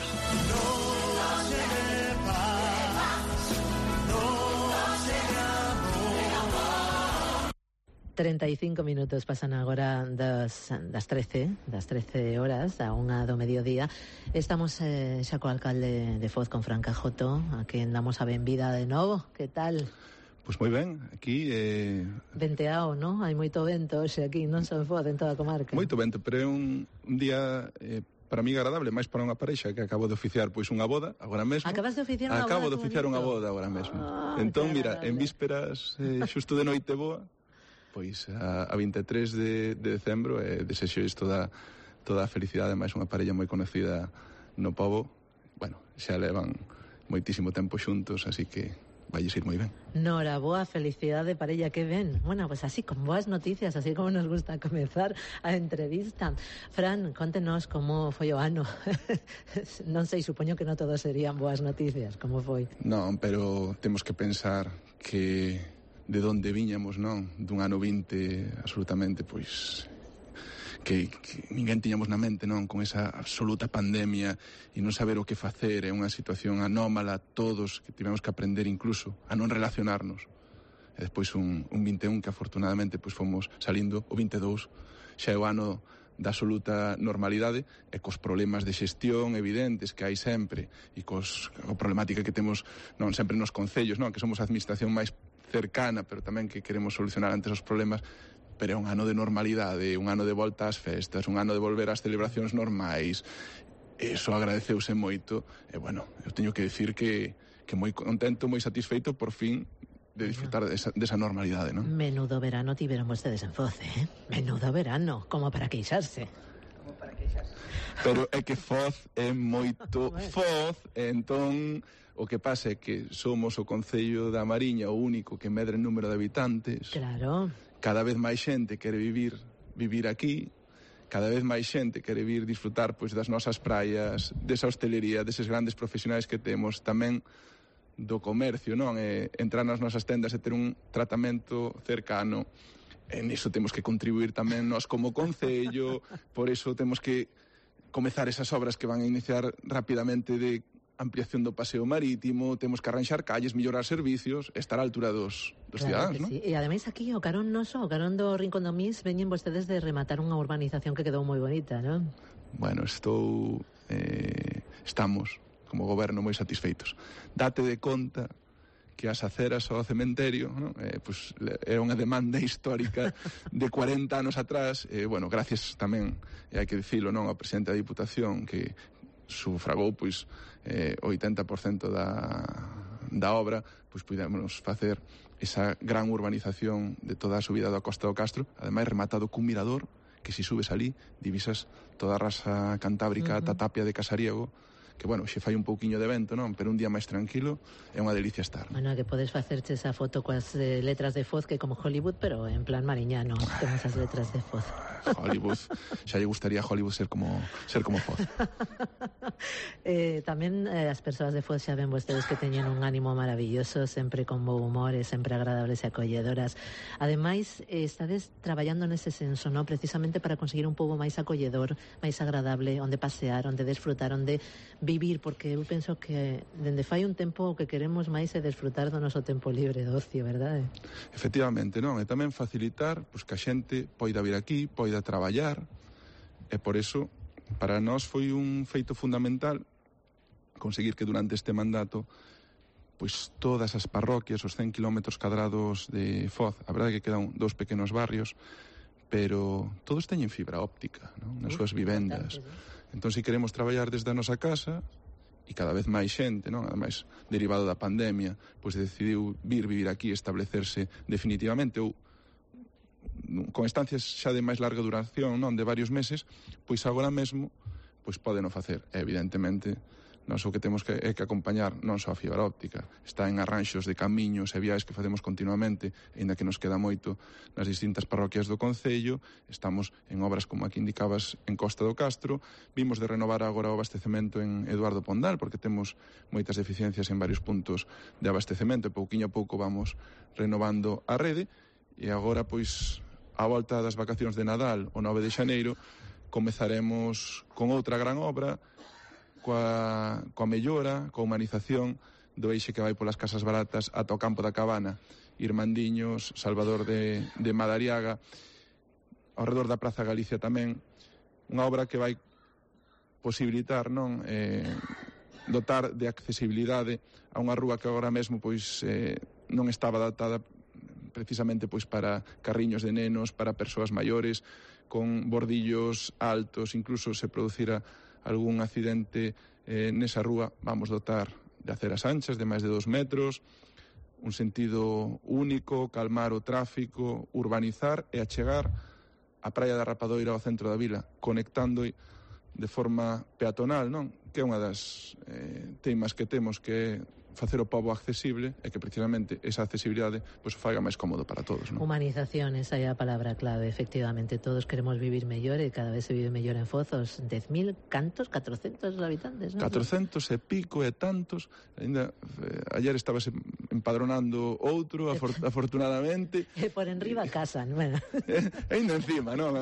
35 minutos pasan agora das 13 horas a unha do mediodía. Estamos xa co alcalde de Foz, con Fran Cajoto, a quen damos a benvida de novo. Que tal? Pois moi ben, aquí... Venteao, non? Hai moito vento hoxe aquí, non só en Foz, en toda a comarca. Moito vento, pero é un día... para mí agradable, máis para unha parexa que acabo de oficiar pois unha boda agora mesmo. Acabas de oficiar unha boda? Acabo de oficiar unha boda agora mesmo. Entón, mira, en vísperas, xusto de noite boa, Pois a 23 de decembro desexois toda a felicidade, máis unha parella moi conocida no pobo. Bueno, xa levan moitísimo tempo xuntos, así que vai ir moi ben. Noraboa, felicidade parella, que ben. Bueno, pues así, con boas noticias, así como nos gusta comezar a entrevista. Fran, contenos como foi o ano. Non sei, supoño que non todos serían boas noticias, como foi? Non, pero temos que pensar que de onde viñamos, non? Dun ano 20 absolutamente, pois, que ninguén tiñamos na mente, non? Con esa absoluta pandemia e non saber o que facer, é unha situación anómala, todos que tivemos que aprender incluso a non relacionarnos. E despois un 21 que afortunadamente pois fomos salindo, o 22 xa é o ano da absoluta normalidade e cos problemas de xestión evidentes que hai sempre e coa problemática que temos non sempre nos concellos, non? Que somos a administración máis cercana, pero tamén que queremos solucionar antes os problemas, pero é un ano de normalidade, un ano de volta ás festas, un ano de volver ás celebracións normais. Eso agradeceuse moito, e bueno, eu teño que decir que moi contento, moi satisfeito por fin de disfrutar desa normalidade, non? Menudo verano tiveron vostedes en Foz, eh? Menudo verano, como para queixarse. Pero é que Foz é moito Foz, entón o que pasa é que somos o Concello da Mariña o único que medra en número de habitantes. Claro. Cada vez máis xente quere vivir aquí, cada vez máis xente quere vir disfrutar pois das nosas praias, desa hostelería, deses grandes profesionais que temos, tamén do comercio, non? Entrar nas nosas tendas e ter un tratamento cercano. E niso temos que contribuir tamén nós como Concello, por iso temos que comezar esas obras que van a iniciar rapidamente de ampliación do paseo marítimo, temos que arranxar calles, mellorar servicios, estar á altura dos cidadáns, non? Sí. E ademais aquí, o carón noso, o carón do Rincón do Mís, veñen vostedes de rematar unha urbanización que quedou moi bonita, non? Bueno, estamos, como goberno, moi satisfeitos. Date de conta que as aceras ao cementerio, non? Pues, é unha demanda histórica de 40 anos atrás, bueno, gracias tamén, e hai que dicilo, non, ao presidente da Diputación, que sufragou, pois, 80% da obra, pois pudemos facer esa gran urbanización de toda a subida da Costa do Castro, ademais rematado cun mirador que se subes ali, divisas toda a rasa cantábrica ata Tapia de Casariego, que, bueno, xe fai un pouquiño de vento, non? Pero un día máis tranquilo é unha delicia estar. Bueno, que podes facerche esa foto coas letras de Foz que como Hollywood, pero en plan mariñano, con esas letras de Foz. Hollywood, xa lle gustaría a Hollywood ser como Foz. Tamén as persoas de Foz xa ven vostedes que teñen un ánimo maravilloso, sempre con bo humor e sempre agradables e acolledoras. Ademais, estades traballando nese senso, non? Precisamente para conseguir un pobo máis acolledor, máis agradable, onde pasear, onde desfrutar, onde vivir, porque eu penso que dende fai un tempo o que queremos máis é desfrutar do noso tempo libre do ocio, verdade? Efectivamente, non? E tamén facilitar pois, que a xente poida vir aquí, poida traballar, e por eso para nós foi un feito fundamental conseguir que durante este mandato pois todas as parroquias, os 100 km cadrados de Foz, a verdade é que quedan 2 pequenos barrios, pero todos teñen fibra óptica, non? Nas súas vivendas. Entón, se queremos traballar desde a nosa casa, e cada vez máis xente, non? Ademais, derivado da pandemia, pois decidiu vivir aquí, establecerse definitivamente, ou con estancias xa de máis larga duración, non? De varios meses, pois agora mesmo, pois podeno facer. E, evidentemente, nós o que temos que acompañar non só a fibra óptica, está en arranxos de camiños e viais que facemos continuamente, aínda que nos queda moito nas distintas parroquias do Concello, estamos en obras como aquí indicabas en Costa do Castro, vimos de renovar agora o abastecemento en Eduardo Pondal, porque temos moitas deficiencias en varios puntos de abastecemento, e pouquiño a pouco vamos renovando a rede, e agora, pois, a volta das vacacións de Nadal, o 9 de xaneiro, comezaremos con outra gran obra, coa mellora, coa humanización do eixe que vai polas Casas Baratas ata o Campo da Cabana, Irmandiños, Salvador de Madariaga, ao redor da Praza Galicia tamén, unha obra que vai posibilitar, non, dotar de accesibilidade a unha rúa que agora mesmo pois non estaba adaptada precisamente pois para carriños de nenos, para persoas maiores, con bordillos altos, incluso se producira algún accidente nesa rúa, vamos dotar de aceras anchas de máis de 2 metros, un sentido único, calmar o tráfico, urbanizar e achegar a Praia da Rapadoira ao centro da vila, conectando de forma peatonal, non? Que é unha das temas que temos, que é facer o pobo accesible e que precisamente esa accesibilidade pois, o faiga máis cómodo para todos, non? Humanización, esa é a palabra clave, efectivamente. Todos queremos vivir mellor e cada vez se vive mellor en Fozos. 10.000, cantos? 400 habitantes, non? 400 e pico e tantos. Ainda ayer estabas empadronando outro, afortunadamente. E por enriba casan, bueno. Ainda encima, non?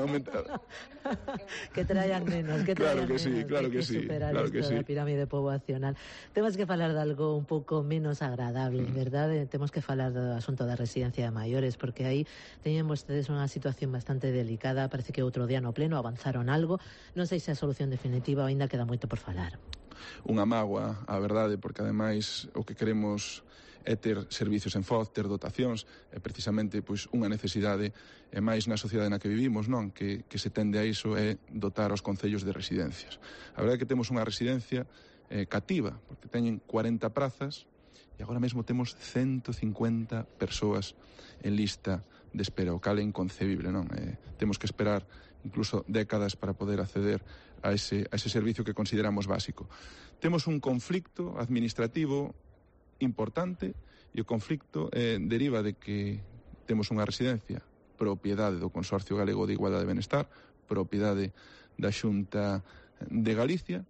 Que traian menos, que traian menos. Claro que sí. Superar Claro isto da pirámide poboacional. Temos que falar de algo un pouco menos agradable, verdade? Temos que falar do asunto da residencia de maiores, porque aí teñen vostedes unha situación bastante delicada. Parece que outro día no pleno avanzaron algo. Non sei se a solución definitiva ou ainda queda moito por falar. Unha mágoa, a verdade, porque ademais o que queremos é ter servicios en Foz, ter dotacións, é precisamente pois unha necesidade, e máis na sociedade na que vivimos, non? Que se tende a iso é dotar os concellos de residencias. A verdade é que temos unha residencia cativa, porque teñen 40 prazas e agora mesmo temos 150 persoas en lista de espera, o cal é inconcebible, non? Temos que esperar incluso décadas para poder acceder a ese servicio que consideramos básico. Temos un conflicto administrativo importante e o conflicto deriva de que temos unha residencia propiedade do Consorcio Galego de Igualdade e Benestar, propiedade da Xunta de Galicia.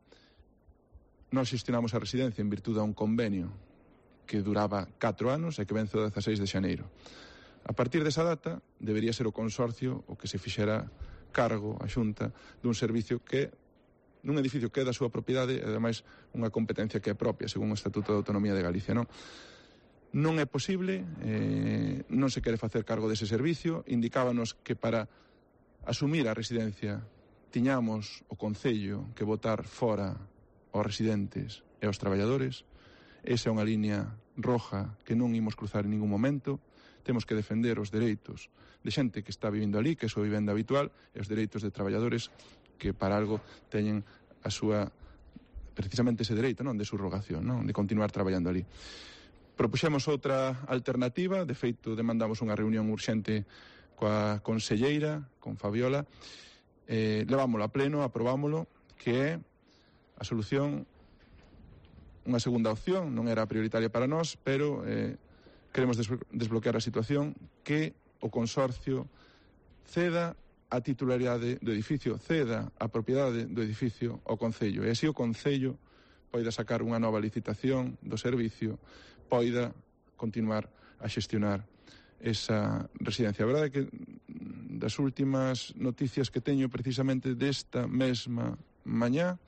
Nós xestionamos a residencia en virtude a un convenio que duraba 4 anos e que vence o 16 de xaneiro. A partir desa data, debería ser o Consorcio o que se fixera cargo a Xunta dun servicio que nun edificio que é da súa propiedade e, ademais, unha competencia que é propia, según o Estatuto de Autonomía de Galicia, non? Non é posible, non se quere facer cargo dese servicio. Indicábanos que para asumir a residencia tiñamos o Concello que botar fora aos residentes e aos traballadores. Esa é unha liña roja que non imos cruzar en ningún momento. Temos que defender os dereitos de xente que está vivindo ali, que é a súa vivenda habitual, e os dereitos de traballadores que para algo teñen a súa, precisamente ese dereito, non, de subrogación, non, de continuar traballando ali. Propuxemos outra alternativa, de feito demandamos unha reunión urxente coa conselleira, con Fabiola, levámolo a pleno, aprobámolo, que é a solución, unha segunda opción, non era prioritaria para nós, pero queremos desbloquear a situación, que o Consorcio ceda a titularidade do edificio, ceda a propiedade do edificio ao Concello, e así o Concello poida sacar unha nova licitación do servicio, poida continuar a xestionar esa residencia. A verdade é que das últimas noticias que teño precisamente desta mesma mañá,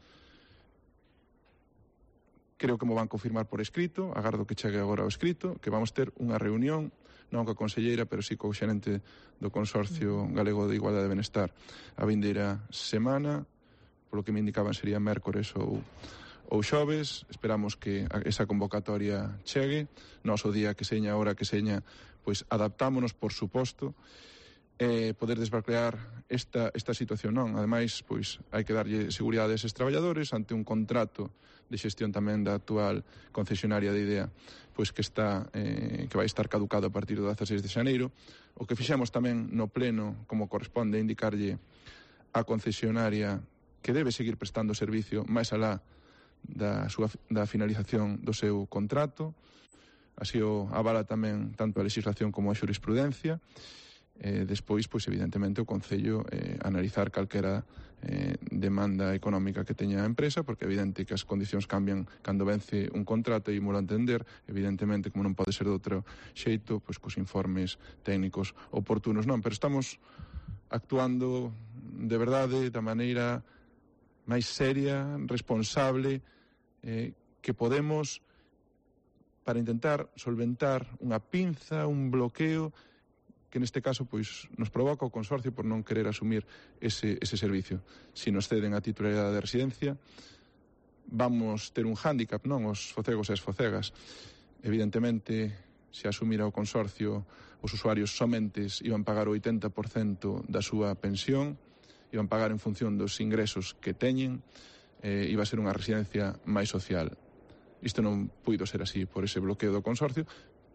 creo que mo van confirmar por escrito, agardo que chegue agora o escrito, que vamos ter unha reunión, non coa conselleira, pero sí co xerente do Consorcio Galego de Igualdade e Benestar, a vindeira semana, polo que me indicaban sería mércores ou xoves. Esperamos que esa convocatoria chegue. Nós o día que seña, a hora que seña, pois adaptámonos, por suposto, poder desbloquear esta situación, non? Ademais, pois hai que darlle seguridade a eses traballadores ante un contrato de xestión tamén da actual concesionaria de IDEA, pois que vai estar caducado a partir do 16 de xaneiro. O que fixemos tamén no pleno, como corresponde, indicarlle a concesionaria que debe seguir prestando servicio máis alá da finalización do seu contrato. Así o avala tamén tanto a legislación como a xurisprudencia. Despois, pois, evidentemente, o Concello analizar calquera demanda económica que teña a empresa, porque é evidente que as condicións cambian cando vence un contrato, e ímolo a entender, evidentemente, como non pode ser de outro xeito, pois cos informes técnicos oportunos, non, pero estamos actuando de verdade da maneira máis seria, responsable que podemos, para intentar solventar unha pinza, un bloqueo que neste caso pois nos provoca o Consorcio por non querer asumir ese servicio. Si nos ceden a titularidade de residencia, vamos ter un hándicap, non, os focegos e as focegas. Evidentemente, se asumira o Consorcio, os usuarios somentes iban pagar o 80% da súa pensión, iban pagar en función dos ingresos que teñen, iba a ser unha residencia máis social. Isto non puido ser así por ese bloqueo do Consorcio,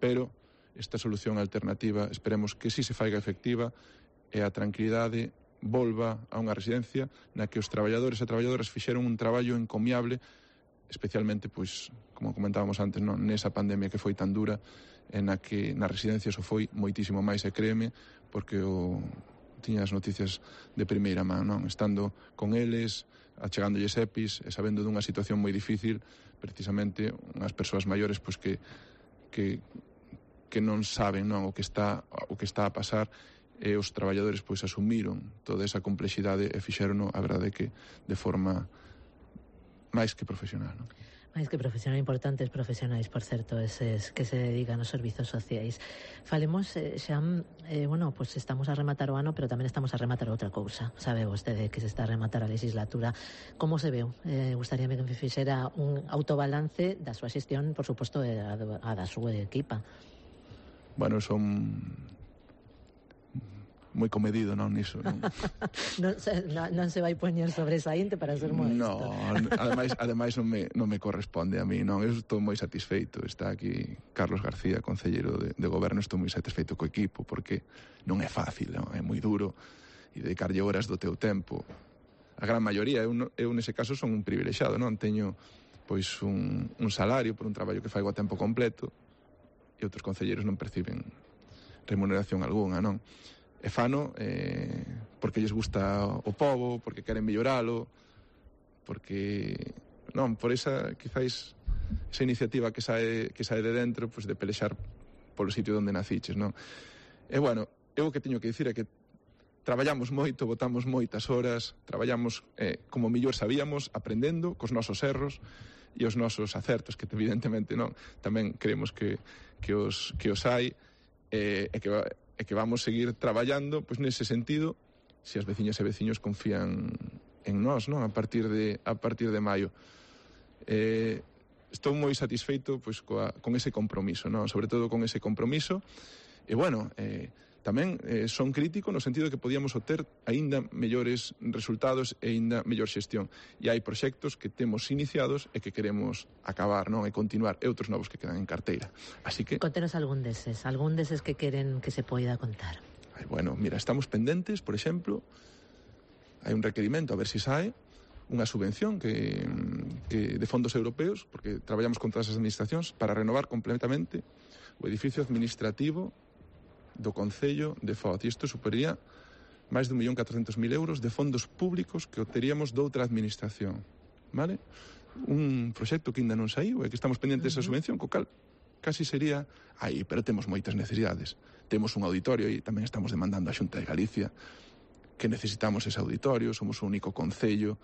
pero esta solución alternativa esperemos que si se faiga efectiva e a tranquilidade volva a unha residencia na que os traballadores e traballadoras fixeron un traballo encomiable, especialmente, pois, como comentábamos antes, non, nesa pandemia que foi tan dura, en a que na residencia só foi moitísimo máis, e créeme, porque tiña as noticias de primeira man, non? Estando con eles, achegándolles EPIs e sabendo dunha situación moi difícil, precisamente unhas persoas maiores pois que non saben, non, o que está a pasar, e os traballadores pois asumiron toda esa complexidade e fixérono, a verdade, que de forma máis que profesional, non? Máis que profesional, importantes profesionais, por certo, eses que se dedican aos servizos sociais. Falemos, xa, bueno, pues estamos a rematar o ano, pero tamén estamos a rematar outra cousa. Sabe vostede que se está a rematar a legislatura. Como se veu? Gustaríame que me fixera un autobalance da súa xestión, por suposto, a da súa equipa. Bueno, son moi comedido, non, niso, non. non se vai poñer sobresaínte para ser modesto. Ademais non me corresponde a mí, non. Eu estou moi satisfeito. Está aquí Carlos García, concelleiro de Goberno, estou moi satisfeito co equipo, porque non é fácil, non? É moi duro, e dedicarlle horas do teu tempo. A gran maioría, eu nese caso son un privilexiado, non? Teño pois un salario por un traballo que faigo a tempo completo, e outros concelleiros non perciben remuneración algunha, non? E fano porque lles gusta o pobo, porque queren melloralo, porque non, por esa quizáis esa iniciativa que sae de dentro, pois de pelexar polo sitio onde naciches, non? E bueno, eu o que teño que dicir é que traballamos moito, botamos moitas horas, traballamos como mellor sabíamos, aprendendo cos nosos erros e os nosos acertos, que evidentemente non, tamén creemos que os hai, e que vamos seguir traballando pois nese sentido, se as veciñas e veciños confían en nós, non? A partir de maio. Estou moi satisfeito pois con ese compromiso, non? Sobre todo con ese compromiso. E bueno, tamén son crítico no sentido que podíamos obter aínda mellores resultados e aínda mellor xestión. E hai proxectos que temos iniciados e que queremos acabar, non? E continuar, e outros novos que quedan en carteira. Así que... Contenos algún deses que queren que se poida contar. Bueno, mira, estamos pendentes, por exemplo, hai un requerimento, a ver se sae, unha subvención que de fondos europeos, porque traballamos con todas as administracións, para renovar completamente o edificio administrativo do Concello de Foz, e isto supería máis de 1.400.000 euros de fondos públicos que obteríamos doutra administración, vale? Un proxecto que ainda non saiu e que estamos pendentes desa subvención, co cal casi sería aí, pero temos moitas necesidades. Temos un auditorio e tamén estamos demandando a Xunta de Galicia que necesitamos ese auditorio, somos o único concello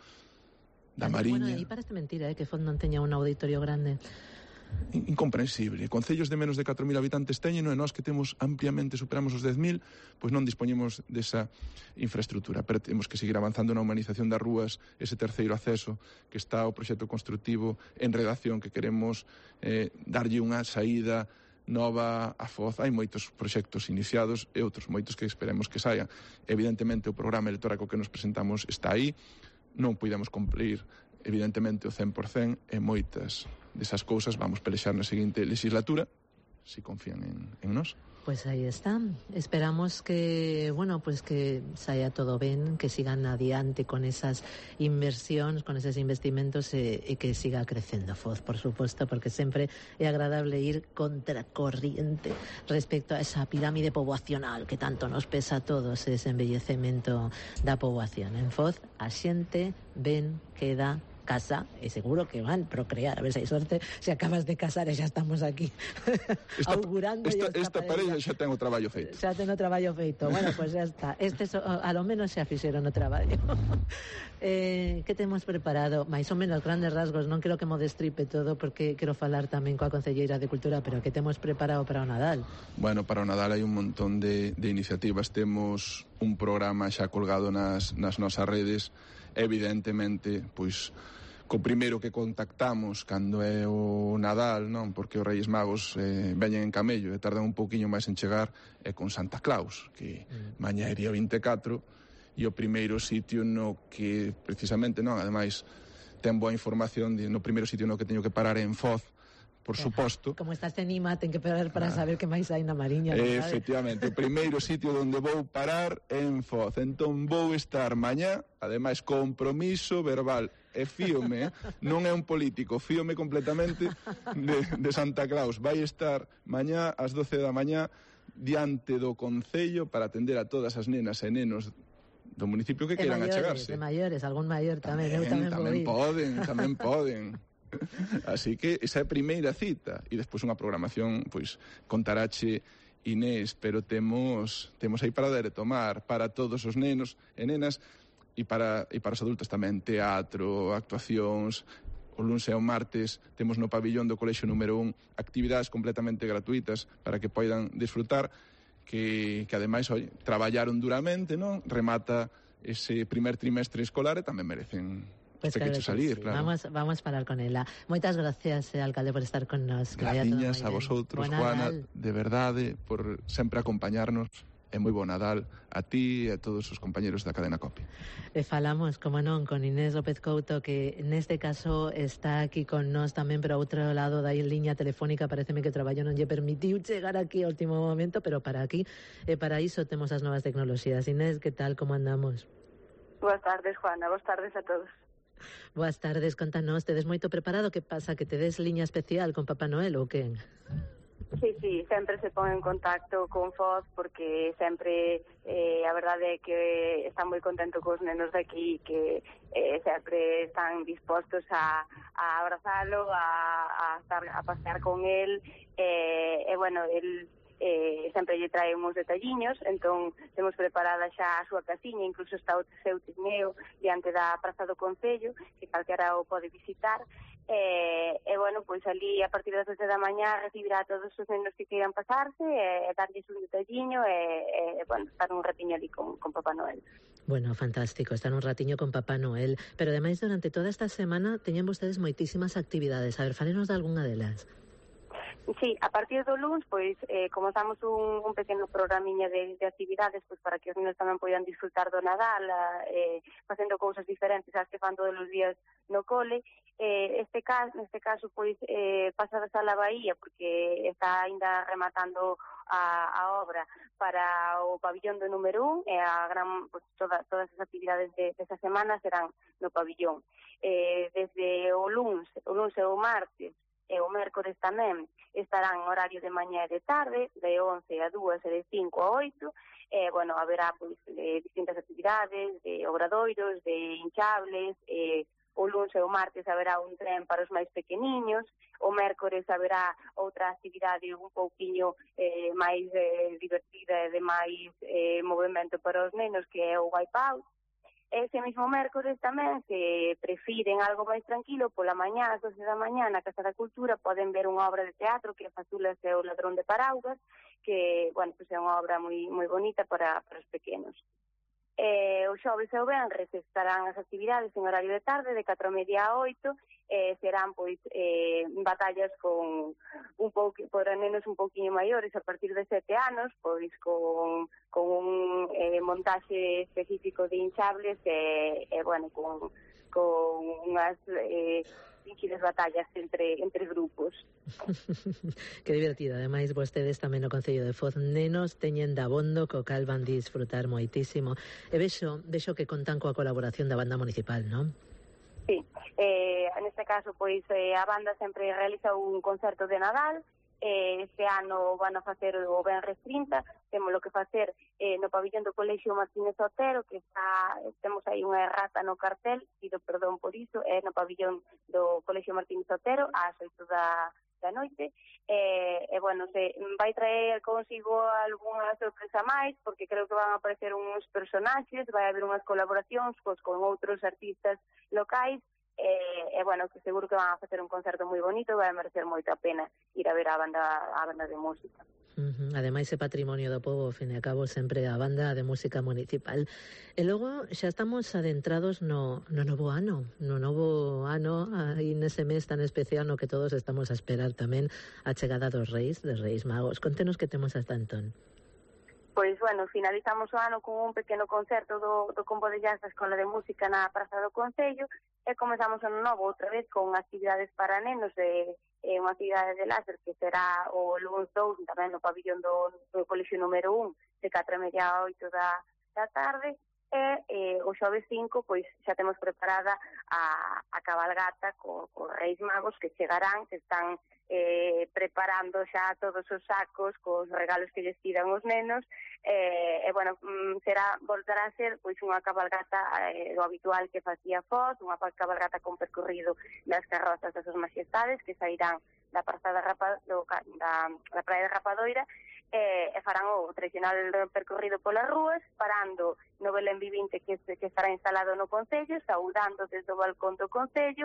da Mariña. Bueno, e parece mentira, que Foz non teña un auditorio grande. Incomprensible. Concellos de menos de 4.000 habitantes teñen, e nós que temos ampliamente, superamos os 10.000, pois non dispoñemos desa infraestructura, pero temos que seguir avanzando na humanización das rúas, ese terceiro acceso que está o proxecto constructivo en redacción, que queremos darlle unha saída nova a Foz. Hai moitos proxectos iniciados e outros moitos que esperemos que saian. Evidentemente o programa electoral que nos presentamos está aí, non podemos cumplir evidentemente o 100%, e moitas desas cousas vamos pelexar na seguinte legislatura, si confían en nós. Pues aí está. Esperamos que, bueno, pues que saia todo ben, que sigan adiante con esas inversións, con eses investimentos, e que siga crecendo Foz, por suposto, porque sempre é agradable ir contracorriente respecto a esa pirámide poboacional que tanto nos pesa a todos, ese embellecemento da poboación. En Foz a xente ven, queda, casa, e seguro que van procrear, a ver se hai sorte, se acabas de casar e xa estamos aquí augurando. Esta pareja xa ten o traballo feito. Xa ten o traballo feito. Bueno, pues xa está. A lo menos xa fixeron o traballo. Que temos preparado? Mais ou menos grandes rasgos, non quero que mo destripe todo, porque quero falar tamén coa concelleira de Cultura, pero que temos preparado para o Nadal? Bueno, para o Nadal hai un montón de iniciativas. Temos un programa xa colgado nas nosas redes. Evidentemente, pois co primeiro que contactamos cando é o Nadal, non? Porque os Reis Magos veñen en camello e tardan un pouquiño máis en chegar, é con Santa Claus, que mañá é día 24, e o primeiro sitio no que precisamente, non, ademais ten boa información, no primeiro sitio no que teño que parar é en Foz, por suposto. Como estás en Ima, ten que parar para saber que máis hai na Mariña. Efectivamente, o primeiro sitio onde vou parar é en Foz. Entón vou estar mañá, ademais compromiso verbal, e fíome, non é un político, fíome completamente de Santa Claus. Vai estar mañá ás 12 da mañá diante do Concello para atender a todas as nenas e nenos do municipio que queiran achegarse. De maiores, algún maior tamén. Tamén poden. Así que esa é a primeira cita e despois unha programación, pois, contarache Inés, pero temos aí para dar e tomar para todos os nenos e nenas e para os adultos tamén, teatro, actuacións. O luns e o martes temos no pabillón do Colexio número 1 actividades completamente gratuitas para que poidan disfrutar, que ademais, traballaron duramente, non? Remata ese primer trimestre escolar e tamén merecen claro salir, sí. claro. Vamos a falar con ela. Moitas gracias, alcalde, por estar con nos. Graciñas a vosotros, Juana, de verdade, por sempre acompañarnos. E moi bo Nadal a ti e a todos os compañeros da cadena COPE. Falamos, como non, con Inés López Couto, que neste caso está aquí con nós tamén, pero ao outro lado da liña telefónica. Pareceme que o traballo non lle permitiu chegar aquí ao último momento, pero para aquí e para iso temos as novas tecnoloxías. Inés, que tal, como andamos? Boas tardes, Juana, boas tardes a todos. Boas tardes, contanos, tedes moito preparado? Que pasa, que tedes liña especial con Papá Noel ou quen? Sí, sempre se pon en contacto con Foz porque sempre a verdade é que están moi contento cos nenos de aquí, que sempre están dispostos a abrazalo, a pasear con el, e bueno, el sempre lle trae uns detalliños, entón temos preparada xa a súa casiña, incluso está o seu trineo diante da Praza do Concello, que calquera o pode visitar, e bueno, pois ali a partir das 12 da mañá recibirá a todos os nenos que queiran pasarse e darlles un detalliño e bueno, estar un ratiño ali con Papá Noel. Bueno, fantástico, estar un ratiño con Papá Noel, pero ademais durante toda esta semana teñen vostedes moitísimas actividades. A ver, falenos de algunha delas. Sí, a partir do luns, pois, comezamos un pequeno programiña de actividades, pois, para que os nenos tamén poidan disfrutar do Nadal, facendo cousas diferentes ás que fan todos os días no cole. Neste caso, pois, pasadas a la Bahía, porque está ainda rematando a obra para o pabillón do número 1, e a gran, pois, todas as actividades desa semana serán no pabillón. Desde o luns e o martes, e o mércores tamén estarán en horario de mañá e de tarde, de 11 a 2 e de 5 a 8, bueno, haberá pois distintas actividades, de obradoiros, de hinchables, o luns e o martes haberá un tren para os máis pequeniños, o mércores haberá outra actividade un pouquiño máis divertida e de máis movimento para os nenos, que é o Wipeout. Ese mesmo mércores tamén, se prefiren algo máis tranquilo, pola mañá, ás 12 da mañá, na Casa da Cultura, poden ver unha obra de teatro que é Fazulas e o ladrón de paraugas, que, bueno, pues é unha obra moi bonita para os pequenos. O xoves e o venres estarán as actividades en horario de tarde, de 4:30 a 8, serán, pois, batallas con un pouco, para nenos un pouquiño maiores, a partir de 7 anos, pois, con un montaxe específico de hinchables e bueno, con unhas difíciles batallas entre grupos. Que divertido, ademais vostedes tamén no Concello de Foz, nenos teñen dabondo co cal van disfrutar moitísimo, e vexo que contan coa colaboración da banda municipal, non? Sí, neste caso, pois, a banda sempre realiza un concerto de Nadal. Este ano van a facer o Venres 30, temos lo que facer no pabillón do Colexio Martínez Otero, que temos aí unha errata no cartel, pido perdón por iso, é no pabillón do Colexio Martínez Otero, ás 8 da noite, e bueno, se vai traer consigo algunha sorpresa máis, porque creo que van a aparecer uns personaxes, vai haber unhas colaboracións con outros artistas locais, e bueno, que seguro que van a facer un concerto moi bonito, vai merecer moito a pena ir a ver a banda de música. Ademais é patrimonio do povo, ao fin e a cabo, sempre a banda de música municipal. E logo xa estamos adentrados no novo ano, aí nese mes tan especial no que todos estamos a esperar tamén a chegada dos Reis Magos. Contenos que temos hasta entón. Pois, bueno, finalizamos o ano con un pequeno concerto do Combo de Jazz da Escola de Música na Praza do Concello, e comezamos ano novo outra vez con actividades para nenos de unha actividade de láser que será o lunes 2 tamén no pabillón do colexio número 1 de 4:30 a 8 da tarde, e o xoves 5 pois xa temos preparada a cabalgata cos Reis Magos que chegarán, que están preparando xa todos os sacos cos regalos que lles pidan os nenos, bueno, voltará a ser pois unha cabalgata do habitual que facía Foz, unha cabalgata con percorrido das carrozas das súas majestades que sairán da praza da praia de Rapadoira, e farán o tradicional percorrido polas rúas, parando no Belén vivinte que estará instalado no Concello, saudando desde o balcón do Concello,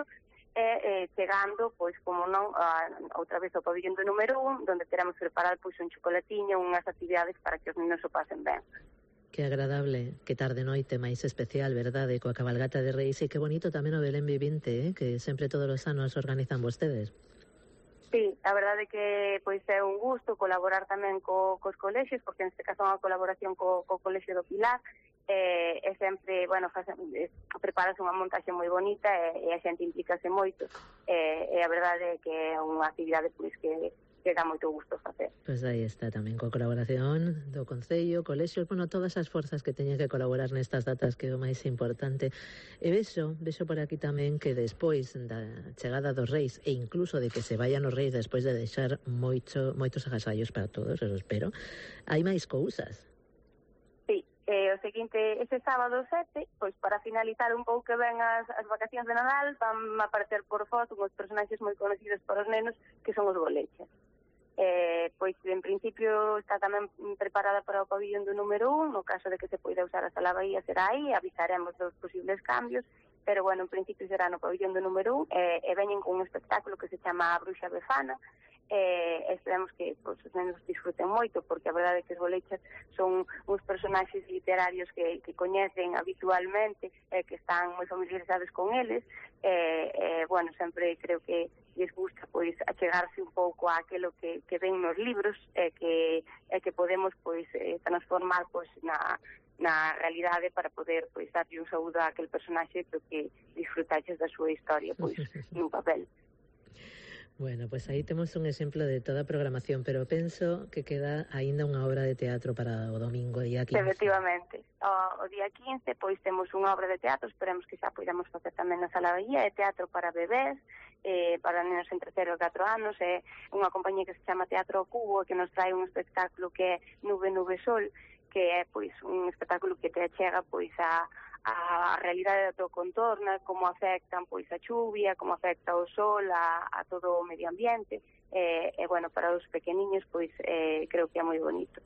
e chegando, pois, como non, outra vez ao pabillón do número 1, onde teremos preparado pois un chocolatiño, unhas actividades para que os niños o pasen ben. Que agradable, que tarde noite máis especial, verdade, coa cabalgata de Reis, e que bonito tamén o Belén vivinte, que sempre todos os anos organizan vostedes. Sí, a verdade que pois é un gusto colaborar tamén cos colexios, porque neste caso é unha colaboración co Colexio do Pilar, e sempre, bueno, preparas unha montaxe moi bonita e a xente implícase moito, e a verdade é que é unha actividade pois que dá moito gusto facer. Pois aí está tamén coa colaboración do Concello, colexios, bueno, todas as forzas que teñen que colaborar nestas datas, que é o máis importante. E vexo por aquí tamén que despois da chegada dos Reis, e incluso de que se vayan os Reis despois de deixar moitos agasallos para todos, eso espero, hai máis cousas. Sí, o seguinte, ese sábado 7, pois para finalizar un pouco que ven as vacacións de Nadal, van a aparecer por Foz unhos personaxes moi conocidos para os nenos, que son os bolechas. Pois en principio está tamén preparada para o pabillón do número 1, no caso de que se poida usar a Sala Bahía será aí, avisaremos dos posibles cambios, pero bueno, en principio será no pabillón do número 1, e veñen con un espectáculo que se chama A Bruxa Befana, esperemos que pois, os nenos disfruten moito, porque a verdade é que os bolechas son uns personaxes literarios que coñecen habitualmente, que están moi familiarizados con eles, bueno, sempre creo que lles gusta pois achegarse un pouco a aquilo que ven nos libros, que podemos pois transformar pois na realidade para poder pois darlle un saúdo a aquel personaxe que disfrutaches da súa historia pois nun papel. Bueno, pues aí temos un exemplo de toda a programación, pero penso que queda aínda unha obra de teatro para o domingo, día 15. Efectivamente. O día 15, pois temos unha obra de teatro, esperemos que xa podamos facer tamén na Sala Bahía, é teatro para bebés, para nenos entre 0 e 4 anos, é unha compañía que se chama Teatro Cubo, que nos trae un espectáculo que é Nube, Nube, Sol, que é pois un espectáculo que te achega pois a realidade do contorno, como afectan pois a chuvia, como afecta o sol a todo o medio ambiente, e bueno, para os pequeniños pois creo que é moi bonito.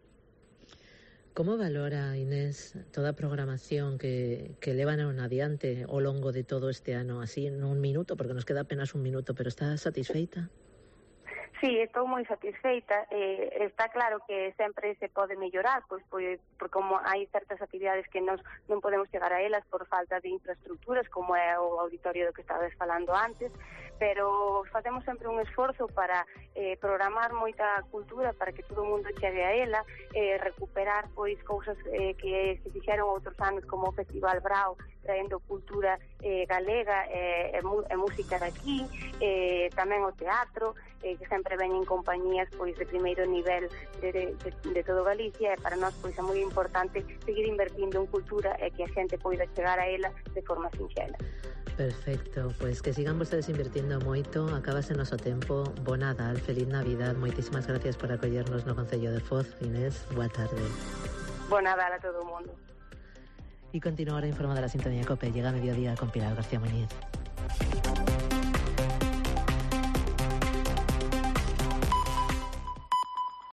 Como valora, Inés, toda a programación que levan adiante ao longo de todo este ano, así nun minuto, porque nos queda apenas un minuto, pero está satisfeita? Sí, estou moi satisfeita. Está claro que sempre se pode mellorar, pois porque como hai certas actividades que non podemos chegar a elas por falta de infraestructuras, como é o auditorio do que estabas falando antes, pero facemos sempre un esforzo para programar moita cultura para que todo o mundo chegue a ela, recuperar pois cousas que se fixeron outros anos, como o Festival Brao, traendo cultura galega e música daqui, tamén o teatro, que sempre veñen compañías pois de primeiro nivel de todo Galicia, e para nós pois é moi importante seguir invertindo en cultura e que a xente poida chegar a ela de forma sinxela. Perfecto, pois que sigan vostedes invertindo moito, acabase o noso tempo. Bo Nadal, feliz Navidad, moitísimas gracias por acollernos no Concello de Foz. Inés, boa tarde. Bo Nadal a todo o mundo. Y continúa ahora informada la sintonía COPE. Llega a mediodía con Pilar García Muñiz.